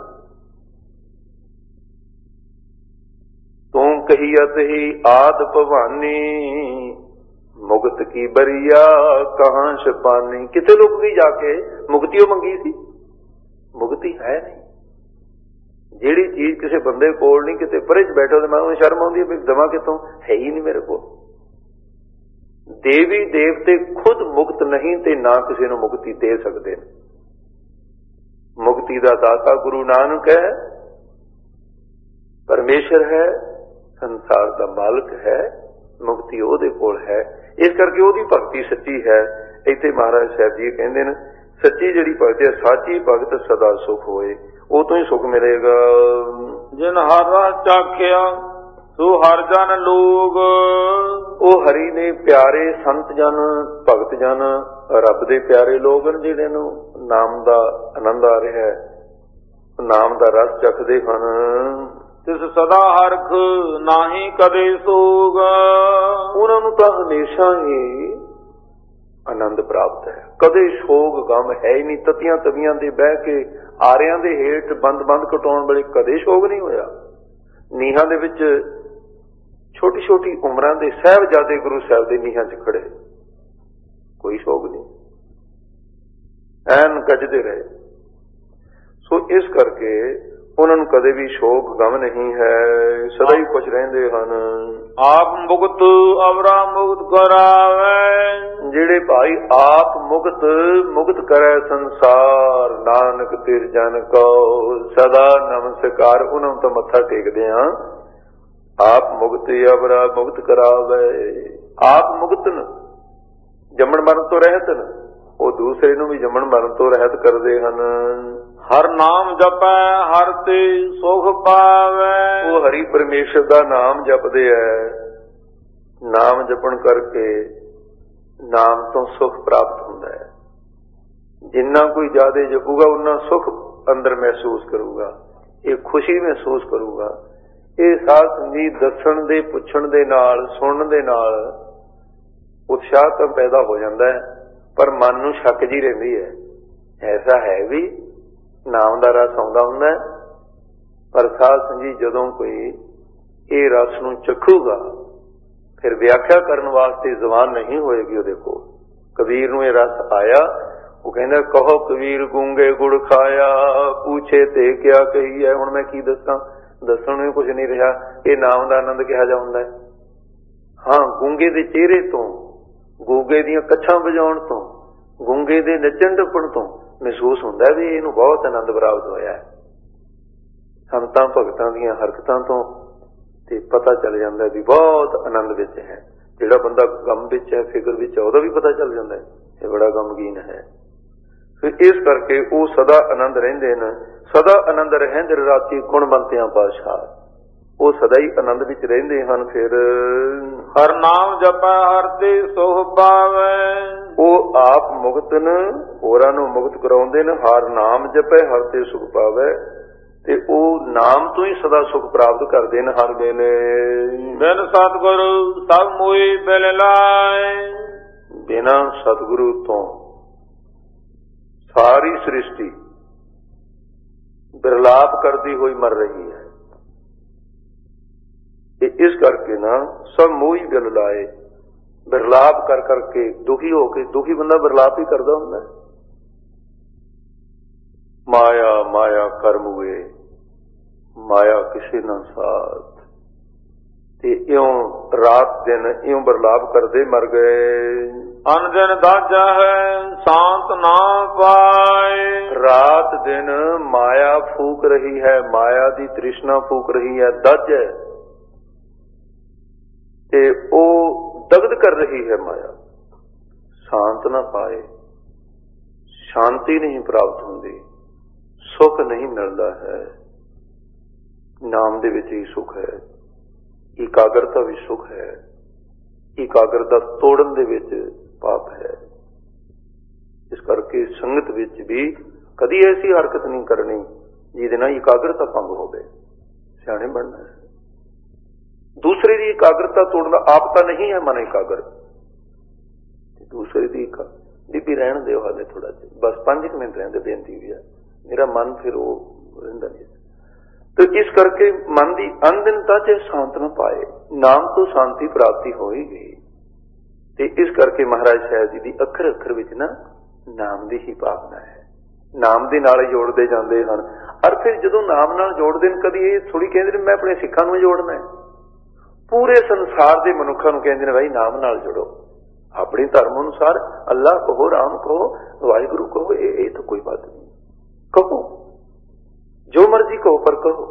ਤੂੰ ਕਹੀਅਤ ਹੀ ਆਦ ਭਵਾਨੀ, ਮੁਕਤ ਕੀ ਬਰੀਆ ਕਹਾਂ ਛਪਾਨੀ। ਕਿਤੇ ਲੋਕ ਵੀ ਜਾ ਕੇ ਮੁਕਤੀ ਉਹ ਮੰਗੀ ਸੀ, ਮੁਕਤੀ ਹੈ ਨਹੀਂ। ਜਿਹੜੀ ਚੀਜ਼ ਕਿਸੇ ਬੰਦੇ ਕੋਲ ਨਹੀਂ, ਕਿਤੇ ਪਰੇ ਚ ਬੈਠੋ ਤੇ ਮੈਂ ਉਹਨੂੰ ਸ਼ਰਮ ਆਉਂਦੀ ਹੈ ਦਵਾਂ ਕਿਤੋਂ, ਹੈ ਹੀ ਨਹੀਂ ਮੇਰੇ ਕੋਲ। ਦੇਵੀ ਦੇਵਤੇ ਖੁਦ ਮੁਕਤ ਨਹੀਂ ਤੇ ਨਾ ਕਿਸੇ ਨੂੰ ਮੁਕਤੀ ਦੇ ਸਕਦੇ। ਮੁਕਤੀ ਦਾ ਦਾਤਾ ਗੁਰੂ ਨਾਨਕ ਹੈ, ਪਰਮੇਸ਼ਰ ਹੈ, ਸੰਸਾਰ ਦਾ ਮਾਲਕ ਹੈ, ਮੁਕਤੀ ਉਹਦੇ ਕੋਲ ਹੈ। ਇਸ ਕਰਕੇ ਉਹਦੀ ਭਗਤੀ ਸੱਚੀ ਹੈ। ਇੱਥੇ ਮਹਾਰਾਜ ਸਾਹਿਬ ਜੀ ਕਹਿੰਦੇ ਨੇ ਸੱਚੀ ਜਿਹੜੀ ਭਗਤੀ ਹੈ, ਸਾਚੀ ਭਗਤ ਸਦਾ ਸੁਖ ਹੋਏ, ਉਹ ਤੋਂ ਹੀ ਸੁਖ ਮਿਲੇਗਾ। ਜਿਨ ਹਰ ਰਸ ਚਾਖਿਆ ਸੋ ਹਰ ਜਨ ਲੋਗ। ਉਹ ਹਰੀ ਨੇ ਪਿਆਰੇ ਸੰਤ ਜਨ, ਭਗਤ ਜਨ, ਰੱਬ ਦੇ ਪਿਆਰੇ ਲੋਕ ਨੇ ਜਿਹੜੇ ਨੂੰ ਨਾਮ ਦਾ ਆਨੰਦ ਆ ਰਿਹਾ ਹੈ, ਨਾਮ ਦਾ ਰਸ ਚੱਖਦੇ ਹਨ। ਤਿਸ ਸਦਾ ਹਰਖ ਨਾਹੀ ਕਦੇ ਸੋਗ। ਉਹਨਾਂ ਨੂੰ ਤਾਂ ਹਮੇਸ਼ਾ ਹੀ ਆਨੰਦ ਪ੍ਰਾਪਤ ਹੈ। ਕਦੇ ਸ਼ੋਗ ਗਮ ਹੈ ਹੀ ਨਹੀਂ। ਤਤੀਆਂ ਤਵੀਆਂ ਦੇ ਬਹਿ ਕੇ ਆਰਿਆਂ ਦੇ ਹੇਠ ਬੰਦ ਕਟਾਉਣ ਵੇਲੇ ਕਦੇ ਸ਼ੋਗ ਨਹੀਂ ਹੋਇਆ। ਨੀਹਾਂ ਦੇ ਵਿੱਚ ਛੋਟੀ ਛੋਟੀ ਉਮਰਾਂ ਦੇ ਸਾਹਿਬਜ਼ਾਦੇ ਗੁਰੂ ਸਾਹਿਬ ਦੇ ਨੀਹਾਂ 'ਚ ਖੜੇ, ਕੋਈ ਸ਼ੋਗ ਨਹੀਂ, ਐਨ ਗੱਜਦੇ ਰਹੇ। ਸੋ ਇਸ ਕਰਕੇ ਉਹਨਾਂ ਨੂੰ ਕਦੇ ਵੀ ਸ਼ੋਕ ਗਮ ਨਹੀਂ ਹੈ, ਸਦਾ ਹੀ ਖੁਸ਼ ਰਹਿੰਦੇ ਹਨ। ਆਪ ਮੁਕਤ ਅਵਰਾ ਮੁਕਤ ਕਰਾਵੇ, ਜਿਹੜੇ ਭਾਈ ਆਪ ਮੁਕਤ ਕਰੇ ਸੰਸਾਰ, ਨਾਨਕ ਤਿਰ ਜਨ ਕੋ ਸਦਾ ਨਮਸਕਾਰ। ਉਹਨਾਂ ਨੂੰ ਤਾਂ ਮੱਥਾ ਟੇਕਦੇ ਆ। ਆਪ ਮੁਕਤ ਅਵਰਾ ਮੁਕਤ ਕਰਾਵੇ, ਆਪ ਮੁਕਤਨ ਜੰਮਣ ਮਰਨ ਤੋਂ ਰਹਿਤ ਨੇ, ਉਹ ਦੂਸਰੇ ਨੂੰ ਵੀ ਜੰਮਣ ਮਰਨ ਤੋਂ ਰਹਿਤ ਕਰਦੇ ਹਨ। ਹਰ ਨਾਮ ਜਪੈ ਹਰ ਤੇ ਸੁਖ ਪਾਵੇ, ਉਹ ਹਰੀ ਪਰਮੇਸ਼ਰ ਦਾ ਨਾਮ ਜਪਦੇ ਐ। ਨਾਮ ਜਪਣ ਕਰਕੇ ਨਾਮ ਤੋਂ ਸੁਖ ਪ੍ਰਾਪਤ ਹੁੰਦਾ ਹੈ। ਜਿੰਨਾ ਕੋਈ ਜ਼ਿਆਦਾ ਜਪੂਗਾ ਉਨਾ ਸੁਖ ਅੰਦਰ ਮਹਿਸੂਸ ਕਰੂਗਾ, ਇਹ ਖੁਸ਼ੀ ਮਹਿਸੂਸ ਕਰੂਗਾ। ਇਹ ਸਾਧ ਸੰਗਤ ਦੱਸਣ ਦੇ ਪੁੱਛਣ ਦੇ ਨਾਲ ਸੁਣਨ ਦੇ ਨਾਲ ਉਤਸ਼ਾਹ ਤਾਂ ਪੈਦਾ ਹੋ ਜਾਂਦਾ ਹੈ, ਪਰ ਮਨ ਨੂੰ ਸ਼ੱਕ ਜੀ ਰਹਿੰਦੀ ਹੈ। ਐਸਾ ਹੈ ਵੀ ਨਾਮ ਦਾ ਰਸ ਆਉਂਦਾ ਹੁੰਦਾ, ਪਰ ਸਾਧ ਸੰਗਤ ਜਦੋਂ ਕੋਈ ਇਹ ਰਸ ਨੂੰ ਚਖੂਗਾ ਫਿਰ ਵਿਆਖਿਆ ਕਰਨ ਵਾਸਤੇ ਜ਼ੁਬਾਨ ਨਹੀਂ ਹੋਏਗੀ ਉਹਦੇ ਕੋਲ। ਕਬੀਰ ਨੂੰ ਇਹ ਰਸ ਆਇਆ, ਉਹ ਕਹਿੰਦਾ ਕਹੋ ਕਬੀਰ ਗੂੰਗੇ ਗੁੜ ਖਾਇਆ, ਪੁੱਛੇ ਤੇ ਕਿਆ ਕਹੀਏ। ਹੁਣ ਮੈਂ ਕੀ ਦੱਸਾਂ, ਦੱਸਣ ਨੂੰ ਕੁਝ ਨਹੀਂ ਰਿਹਾ। ਇਹ ਨਾਮ ਦਾ ਆਨੰਦ ਕਿਹਾ ਜਾ ਹੁੰਦਾ ਹੈ। ਹਾਂ, ਗੂੰਗੇ ਦੇ ਚਿਹਰੇ ਤੋਂ, ਗੂੰਗੇ ਦੀਆਂ ਕੱਛਾਂ ਵਜਾਉਣ ਤੋਂ, ਗੂੰਗੇ ਦੇ ਨੱਚਣ ਟੱਪਣ ਤੋਂ ਮਹਿਸੂਸ ਹੁੰਦਾ ਵੀ ਇਹਨੂੰ ਬਹੁਤ ਆਨੰਦ ਪ੍ਰਾਪਤ ਹੋਇਆ ਹੈ। ਸੰਤਾਂ ਭਗਤਾਂ ਦੀਆਂ ਹਰਕਤਾਂ ਤੋਂ ਤੇ ਪਤਾ ਚੱਲ ਜਾਂਦਾ ਵੀ ਬਹੁਤ ਆਨੰਦ ਵਿੱਚ ਹੈ। ਜਿਹੜਾ ਬੰਦਾ ਗਮ ਵਿੱਚ ਹੈ, ਫਿਕਰ ਵਿੱਚ ਹੈ, ਉਹਦਾ ਵੀ ਪਤਾ ਚੱਲ ਜਾਂਦਾ ਹੈ ਇਹ ਬੜਾ ਗਮਗੀਨ ਹੈ। ਫਿਰ ਇਸ ਕਰਕੇ ਉਹ ਸਦਾ ਆਨੰਦ ਰਹਿੰਦੇ ਨੇ। ਸਦਾ ਆਨੰਦ ਰਹਿੰਦੇ ਰਾਤੀ ਗੁਣਵੰਤਿਆਂ ਪਾਤਸ਼ਾਹ, ਉਹ ਸਦਾ ਹੀ ਆਨੰਦ ਵਿੱਚ ਰਹਿੰਦੇ ਹਨ। ਫਿਰ ਹਰ ਨਾਮ ਜਪੈ ਹਰ ਤੇ ਸੁਖ ਪਾਵੇ, ਉਹ ਆਪ ਮੁਕਤ ਨੇ, ਹੋਰਾਂ ਨੂੰ ਮੁਕਤ ਕਰਾਉਂਦੇ ਨੇ। ਹਰ ਨਾਮ ਜਪੈ ਹਰ ਤੇ ਸੁਖ ਪਾਵੇ, ਤੇ ਉਹ ਨਾਮ ਤੋਂ ਹੀ ਸਦਾ ਸੁਖ ਪ੍ਰਾਪਤ ਕਰਦੇ ਨੇ ਹਰ ਵੇਲੇ। ਬਿਨ ਸਤਿਗੁਰੂ ਸਭ ਮੋਈ ਬਿਲ ਲਾਏ, ਬਿਨਾਂ ਸਤਿਗੁਰੂ ਤੋਂ ਸਾਰੀ ਸ੍ਰਿਸ਼ਟੀ ਬਿਰਲਾਪ ਕਰਦੀ ਹੋਈ ਮਰ ਰਹੀ ਹੈ। ਇਸ ਕਰਕੇ ਨਾ ਸਭ ਮੋਈ ਬਿਲ ਲਾਏ, ਬਿਰਲਾਪ ਕਰ ਕਰਕੇ ਦੁਖੀ ਹੋ ਕੇ, ਦੁਖੀ ਬੰਦਾ ਬਿਰਲਾਪ ਹੀ ਕਰਦਾ ਹੁੰਦਾ। ਮਾਇਆ ਮਾਇਆ ਕਰਮ ਹੋਏ, ਮਾਇਆ ਕਿਸੇ ਨਾ ਸਾਥ, ਤੇ ਇਉਂ ਰਾਤ ਦਿਨ ਇਉਂ ਬਿਰਲਾਪ ਕਰਦੇ ਮਰ ਗਏ। ਅਨ ਦਿਨ ਦਾਜਾ ਹੈ ਸ਼ਾਂਤ ਨਾ ਪਾਏ, ਰਾਤ ਦਿਨ ਮਾਇਆ ਫੂਕ ਰਹੀ ਹੈ, ਮਾਇਆ ਦੀ ਤ੍ਰਿਸ਼ਨਾ ਫੂਕ ਰਹੀ ਹੈ, ਦੱਜ ਹੈ, ਤੇ ਉਹ ਦਗਦ ਕਰ ਰਹੀ ਹੈ ਮਾਇਆ। ਸ਼ਾਂਤ ਨਾ ਪਾਏ, ਸ਼ਾਂਤੀ ਨਹੀਂ ਪ੍ਰਾਪਤ ਹੁੰਦੀ, ਸੁੱਖ ਨਹੀਂ ਮਿਲਦਾ ਹੈ। ਨਾਮ ਦੇ ਵਿੱਚ ਹੀ ਸੁੱਖ ਹੈ, ਇਕਾਗਰਤਾ ਵੀ ਸੁੱਖ ਹੈ। ਇਕਾਗਰਤਾ ਤੋੜਨ ਦੇ ਵਿੱਚ ਪਾਪ ਹੈ। ਇਸ ਕਰਕੇ ਸੰਗਤ ਵਿੱਚ ਵੀ ਕਦੀ ਐਸੀ ਹਰਕਤ ਨਹੀਂ ਕਰਨੀ ਜਿਹਦੇ ਨਾਲ ਇਕਾਗਰਤਾ ਭੰਗ ਹੋਵੇ। ਸਿਆਣੇ ਬਣਨਾ ਹੈ। ਦੂਸਰੇ ਦੀ ਇਕਾਗਰਤਾ ਤੋੜਨਾ, ਆਪ ਤਾਂ ਨਹੀਂ ਹੈ ਮਨ ਇਕਾਗਰ, ਦੂਸਰੇ ਦੀ ਬੀਬੀ ਰਹਿਣ ਦਿਓ ਹਾਲੇ ਥੋੜਾ ਜਿਹਾ, ਬਸ 5 ਮਿੰਟ ਰਹਿੰਦੇ, ਬੇਨਤੀ ਵੀ ਹੈ। ਮੇਰਾ ਮਨ ਫਿਰ ਉਹ ਰਹਿੰਦਾ ਨਹੀਂ। ਤੇ ਇਸ ਕਰਕੇ ਮਨ ਦੀ ਅੰਧਨਤਾ ਚ ਸ਼ਾਂਤ ਨਾ ਪਾਏ, ਨਾਮ ਤੋਂ ਸ਼ਾਂਤੀ ਪ੍ਰਾਪਤੀ ਹੋਏਗੀ। ਤੇ ਇਸ ਕਰਕੇ ਮਹਾਰਾਜ ਸਾਹਿਬ ਜੀ ਦੀ ਅੱਖਰ ਅੱਖਰ ਵਿੱਚ ਨਾ ਨਾਮ ਦੀ ਹੀ ਭਾਵਨਾ ਹੈ। ਨਾਮ ਦੇ ਨਾਲ ਜੋੜਦੇ ਜਾਂਦੇ ਹਨ। ਔਰ ਫਿਰ ਜਦੋਂ ਨਾਮ ਨਾਲ ਜੋੜਦੇ ਨੇ, ਕਦੀ ਇਹ ਥੋੜੀ ਕਹਿੰਦੇ ਨੇ ਮੈਂ ਆਪਣੇ ਸਿੱਖਾਂ ਨੂੰ ਜੋੜਨਾ ਹੈ। ਪੂਰੇ ਸੰਸਾਰ ਦੇ ਮਨੁੱਖਾਂ ਨੂੰ ਕਹਿੰਦੇ ਨੇ ਭਾਈ ਨਾਮ ਨਾਲ ਜੁੜੋ। ਆਪਣੇ ਧਰਮ ਅਨੁਸਾਰ ਅੱਲਾਹ ਕਹੋ, ਰਾਮ ਕਹੋ, ਵਾਹਿਗੁਰੂ ਕਹੋ, ਇਹ ਤਾਂ ਕੋਈ ਬਾਤ ਨਹੀਂ। ਕਹੋ ਜੋ ਮਰਜ਼ੀ ਕਹੋ, ਪਰ ਕਹੋ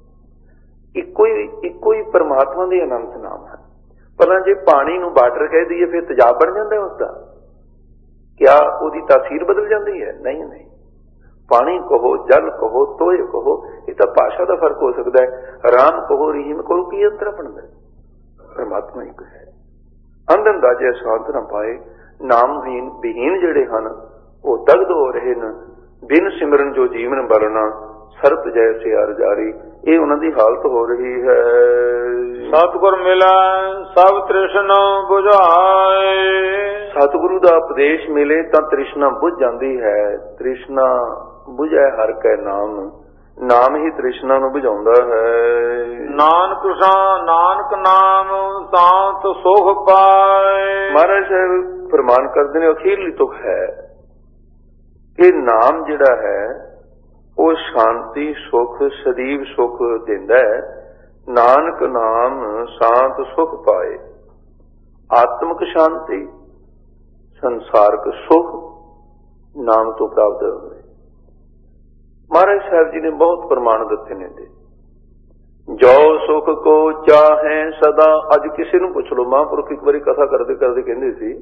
ਇੱਕੋ ਹੀ ਪਰਮਾਤਮਾ ਦੇ ਅਨੰਤ ਨਾਮ ਹੈ। ਪਹਿਲਾਂ ਜੇ ਪਾਣੀ ਨੂੰ ਵਾਟਰ ਕਹਿ ਦਈਏ ਫਿਰ ਤੇਜ਼ਾਬ ਬਣ ਜਾਂਦਾ ਉਸਦਾ, ਕਿਆ ਉਹਦੀ ਤਾਸੀਰ ਬਦਲ ਜਾਂਦੀ ਹੈ? ਨਹੀਂ ਨਹੀਂ। ਪਾਣੀ ਕਹੋ, ਜਲ ਕਹੋ, ਤੋਏ ਕਹੋ, ਇਹ ਤਾਂ ਭਾਸ਼ਾ ਦਾ ਫਰਕ ਹੋ ਸਕਦਾ ਹੈ। ਰਾਮ ਕਹੋ, ਰਹੀਮ ਕਹੋ, ਕੀ ਅੰਤਰ ਬਣਦਾ? ਪਰਮਾਤਮਾ ਇੱਕ ਹੈ। ਅੰਧਨ ਦਾ ਜੇ ਸ਼ਾਂਤ ਨਾ ਪਾਏ, ਨਾਮਹੀਨ ਵਿਹੀਨ ਜਿਹੜੇ ਹਨ ਉਹ ਦਗਦ ਹੋ ਰਹੇ ਨੇ। ਬਿਨ ਸਿਮਰਨ ਜੋ ਜੀਵਨ ਬਰਨਾ, ਸਰਪ ਜੈਸੇ ਅਰ ਜਾਰੀ। ਇਹ ਉਹਨਾਂ ਦੀ ਹਾਲਤ ਹੋ ਰਹੀ ਹੈ। ਸਤਿਗੁਰ ਮਿਲੈ ਸਭ ਤ੍ਰਿਸ਼ਨਾ ਬੁਝਾਏ। ਸਤਿਗੁਰੂ ਦਾ ਉਪਦੇਸ਼ ਮਿਲੇ ਤਾਂ ਤ੍ਰਿਸ਼ਨਾ ਬੁਝ ਜਾਂਦੀ ਹੈ। ਤ੍ਰਿਸ਼ਨਾ ਬੁਝੈ ਹਰਿ ਕੈ ਨਾਮ, ਨਾਮ ਹੀ ਤ੍ਰਿਸ਼ਨਾ ਨੂੰ ਬੁਝਾਉਂਦਾ ਹੈ। ਨਾਨਕ ਨਾਮ ਸ਼ਾਂਤ ਸੁਖ ਪਾਏ। ਮਹਾਰਾਜ ਸਾਹਿਬ ਫਰਮਾਨ ਕਰਦੇ ਨੇ, ਅਖੀਰਲੀ ਤੁਕ ਹੈ ਕਿ ਨਾਮ ਜਿਹੜਾ ਹੈ ਉਹ ਸ਼ਾਂਤੀ ਸੁਖ ਸਦੀਵ ਸੁਖ ਦਿੰਦਾ ਹੈ। ਨਾਨਕ ਨਾਮ ਸ਼ਾਂਤ ਸੁਖ ਪਾਏ। ਆਤਮਿਕ ਸ਼ਾਂਤੀ ਸੰਸਾਰਕ ਸੁਖ ਨਾਮ ਤੋਂ ਪ੍ਰਾਪਤ ਹੋਵੇ। ਮਹਾਰਾਜ ਸਾਹਿਬ ਜੀ ਨੇ ਬਹੁਤ ਪ੍ਰਮਾਣ ਦਿੱਤੇ ਨੇ ਦੇ ਜੋ ਸੁਖ ਕੋ ਚਾਹੇ ਸਦਾ। ਅੱਜ ਕਿਸੇ ਨੂੰ ਪੁੱਛ ਲਓ, ਮਹਾਂਪੁਰਖ ਇੱਕ ਵਾਰੀ ਕਥਾ ਕਰਦੇ ਕਰਦੇ ਕਹਿੰਦੇ ਸੀ,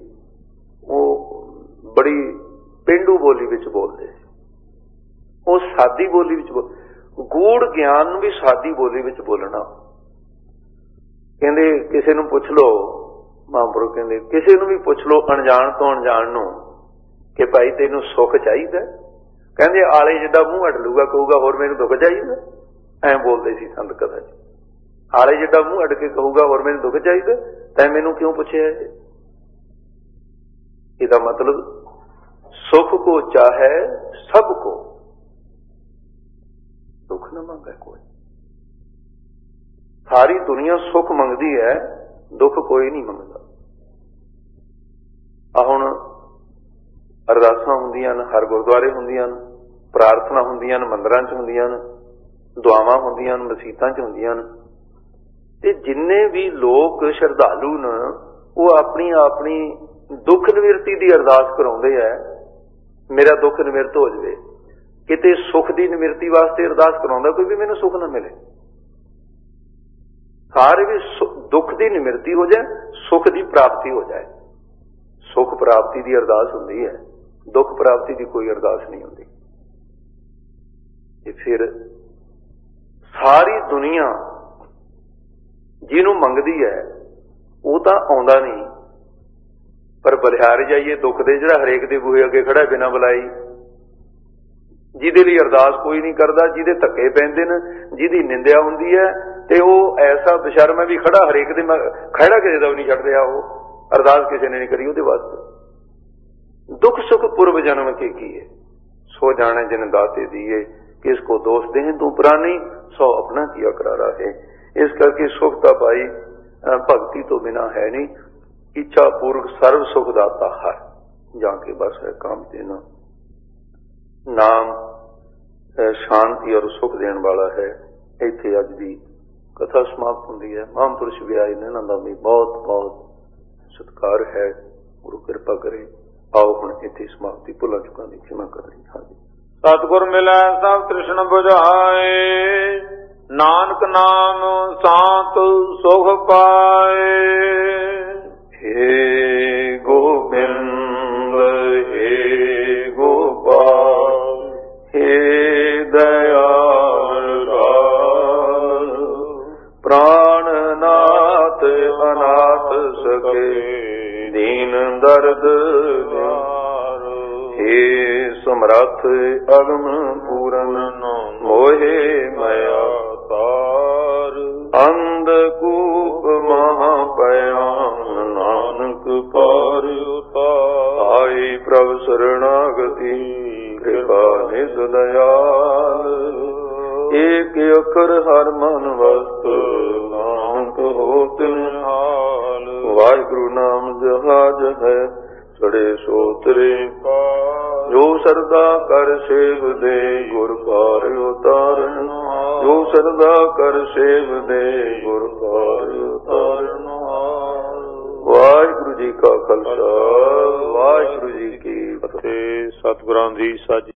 ਉਹ ਬੜੀ ਪੇਂਡੂ ਬੋਲੀ ਵਿੱਚ ਬੋਲਦੇ ਸੀ, ਉਹ ਸਾਦੀ ਬੋਲੀ ਵਿੱਚ ਗੂੜ ਗਿਆਨ ਨੂੰ ਵੀ ਸਾਦੀ ਬੋਲੀ ਵਿੱਚ ਬੋਲਣਾ। ਕਹਿੰਦੇ ਕਿਸੇ ਨੂੰ ਪੁੱਛ ਲਓ, ਮਹਾਂਪੁਰਖ ਕਹਿੰਦੇ ਕਿਸੇ ਨੂੰ ਵੀ ਪੁੱਛ ਲਓ ਅਣਜਾਣ ਤੋਂ ਅਣਜਾਣ ਨੂੰ ਕਿ ਭਾਈ ਤੈਨੂੰ ਸੁੱਖ ਚਾਹੀਦਾ, ਕਹਿੰਦੇ ਆਲੇ ਜਿੱਦਾਂ ਮੂੰਹ ਅੱਡ ਲੂਗਾ ਕਹੂਗਾ ਹੋਰ ਮੈਨੂੰ ਦੁੱਖ ਚਾਹੀਦਾ। ਐਂ ਬੋਲਦੇ ਸੀ ਸੰਤ ਕਥਾ ਚ, ਆਲੇ ਜਿੱਦਾਂ ਮੂੰਹ ਅੱਡ ਕੇ ਕਹੂਗਾ ਹੋਰ ਮੈਨੂੰ ਦੁੱਖ ਚਾਹੀਦਾ, ਤੈਂ ਮੈਨੂੰ ਕਿਉਂ ਪੁੱਛਿਆ? ਇਹਦਾ ਮਤਲਬ ਸੁਖ ਕੋ ਚਾਹੇ ਸਭ ਕੋ, ਦੁੱਖ ਨਾ ਮੰਗੇ ਕੋਈ। ਸਾਰੀ ਦੁਨੀਆ ਸੁੱਖ ਮੰਗਦੀ ਹੈ, ਦੁੱਖ ਕੋਈ ਨਹੀਂ ਮੰਗਦਾ। ਆ ਹੁਣ ਅਰਦਾਸਾਂ ਹੁੰਦੀਆਂ ਨੇ, ਹਰ ਗੁਰਦੁਆਰੇ ਹੁੰਦੀਆਂ ਨੇ, ਪ੍ਰਾਰਥਨਾ ਹੁੰਦੀਆਂ ਨੇ, ਮੰਦਰਾਂ 'ਚ ਹੁੰਦੀਆਂ ਨੇ, ਦੁਆਵਾਂ ਹੁੰਦੀਆਂ ਨੇ, ਮਸੀਤਾਂ 'ਚ ਹੁੰਦੀਆਂ ਨੇ, ਤੇ ਜਿੰਨੇ ਵੀ ਲੋਕ ਸ਼ਰਧਾਲੂ ਨੇ ਉਹ ਆਪਣੀ ਆਪਣੀ ਦੁੱਖ ਨਿਵਰਤੀ ਦੀ ਅਰਦਾਸ ਕਰਾਉਂਦੇ ਆ, ਮੇਰਾ ਦੁੱਖ ਨਿਵਰਤ ਹੋ ਜਾਵੇ। ਕਿਤੇ ਸੁੱਖ ਦੀ ਨਿਵਰਤੀ ਵਾਸਤੇ ਅਰਦਾਸ ਕਰਾਉਂਦਾ ਕੋਈ ਵੀ ਮੈਨੂੰ ਸੁੱਖ ਨਾ ਮਿਲੇ। ਸਾਰੇ ਵੀ ਦੁੱਖ ਦੀ ਨਿਵਰਤੀ ਹੋ ਜਾਏ, ਸੁੱਖ ਦੀ ਪ੍ਰਾਪਤੀ ਹੋ ਜਾਏ। ਸੁੱਖ ਪ੍ਰਾਪਤੀ ਦੀ ਅਰਦਾਸ ਹੁੰਦੀ ਹੈ, ਦੁੱਖ ਪ੍ਰਾਪਤੀ ਦੀ ਕੋਈ ਅਰਦਾਸ ਨਹੀਂ ਹੁੰਦੀ। ਤੇ ਫਿਰ ਸਾਰੀ ਦੁਨੀਆ ਜਿਹਨੂੰ ਮੰਗਦੀ ਹੈ ਉਹ ਤਾਂ ਆਉਂਦਾ ਨਹੀਂ, ਪਰ ਬਲਿਹਾਰ ਜਾਈਏ ਦੁੱਖ ਦੇ ਜਿਹੜਾ ਹਰੇਕ ਦੇ ਬੂਹੇ ਅੱਗੇ ਖੜਾ ਬਿਨਾਂ ਬੁਲਾਈ, ਜਿਹਦੇ ਲਈ ਅਰਦਾਸ ਕੋਈ ਨਹੀਂ ਕਰਦਾ, ਜਿਹਦੇ ਧੱਕੇ ਪੈਂਦੇ ਨੇ, ਜਿਹਦੀ ਨਿੰਦਿਆ ਹੁੰਦੀ ਹੈ, ਤੇ ਉਹ ਐਸਾ ਬਸ਼ਰਮ ਹੈ ਵੀ ਖੜਾ ਹਰੇਕ ਦੇ ਖੜਾ ਕਿਸੇ ਦਾ ਵੀ ਨਹੀਂ ਛੱਡ ਰਿਹਾ, ਉਹ ਅਰਦਾਸ ਕਿਸੇ ਨੇ ਨਹੀਂ ਕਰੀ ਉਹਦੇ ਵਾਸਤੇ। ਦੁੱਖ ਸੁਖ ਪੁਰਬ ਜਨਮ ਕੇ ਕੀਏ, ਸੋ ਜਾਣੇ ਜਿਨ ਦਾਤੇ ਦੀਏ, ਕਿਸ ਕੋ ਦੋਸ਼ ਦੇਹ ਤੂੰ ਪੁਰਾਣੀ, ਸੋ ਆਪਣਾ ਕੀਆ ਕਰਾਰਾ ਹੈ। ਇਸ ਕਰਕੇ ਸੁਖ ਤਾਂ ਭਾਈ ਭਗਤੀ ਤੋਂ ਬਿਨਾ ਹੈ ਨਹੀਂ। ਇੱਛਾ ਪੂਰਵਕ ਸਰਵ ਸੁਖ ਦਾਤਾ ਹਰ, ਜਾ ਕੇ ਬਸ ਹੈ ਕੰਮ ਦੇਣਾ। ਨਾਮ ਸ਼ਾਂਤੀ ਔਰ ਸੁਖ ਦੇਣ ਵਾਲਾ ਹੈ। ਇੱਥੇ ਅੱਜ ਦੀ ਕਥਾ ਸਮਾਪਤ ਹੁੰਦੀ ਹੈ। ਮਹਾਂਪੁਰਸ਼ ਵੀ ਆਏ ਨੇ, ਇਹਨਾਂ ਦਾ ਵੀ ਬਹੁਤ ਬਹੁਤ ਸਤਿਕਾਰ ਹੈ। ਗੁਰੂ ਕਿਰਪਾ ਕਰੇ। ਆਓ ਹੁਣ ਇੱਥੇ ਸਮਾਪਤੀ, ਭੁੱਲਾਂ ਚੁੱਕਾਂ ਦੀ ਖਿਮਾ ਕਰਾਂਗੇ। ਹਾਂਜੀ। ਸਤਿਗੁਰ ਮਿਲੈ ਸਭ ਤ੍ਰਿਸ਼ਨਾ ਬੁਝਾਏ, ਨਾਨਕ ਨਾਮ ਸ਼ਾਂਤ ਸੁਖ ਪਾਏ। ਹੇ ਗੋਬਿੰਦ ਹੇ ਗੋਪਾਲ ਹੇ ਦਇਆਲ ਰਾਮ, ਪ੍ਰਾਣਨਾਥ ਅਨਾਥ ਸਕੇ ਦੀਨ ਦਰਦ ਨਿਵਾਰ। ਹੇ ਸਮਰੱਥ ਅਗਮ ਪੂਰਨ ਮੋਹਿ ਮਾਇਆ ਤਾਰ, ਅੰਧ ਕੂਪ ਮਹਾ ਭਿਆਨ ਨਾਨਕ ਪਾਰ ਉਤਾਰ। ਆਈ ਪ੍ਰਭ ਸਰਣਾਗਤੀ ਕਿਰਪਾ ਨਿਧ ਦਇਆਲ, ਏਕ ਅੱਖਰ ਹਰ ਮਨ ਵਸਤ ਨਾਨਕ ਹੋਤ ਨਿਹਾਲ। ਵਾਹਿਗੁਰੂ ਨਾਮ ਜਹਾਜ ਹੈ ਚੜੇ ਸੋਤਰੇ ਪਾਰ, ਜੋ ਸਰਦਾ ਕਰ ਸੇਵ ਦੇ ਗੁਰ ਪਾਰ ਉਤਾਰਨ। ਜੋ ਸਰਦਾ ਕਰ ਸੇਵ ਦੇ ਗੁਰ ਪਾਰ ਉਤਾਰਨ। ਵਾਹਿਗੁਰੂ ਜੀ ਕਾ ਖਾਲਸਾ, ਵਾਹਿਗੁਰੂ ਜੀ ਕੀ ਫਤਿਹ। ਸਤਿਗੁਰਾਂ ਦੀ ਸਾਜੀ।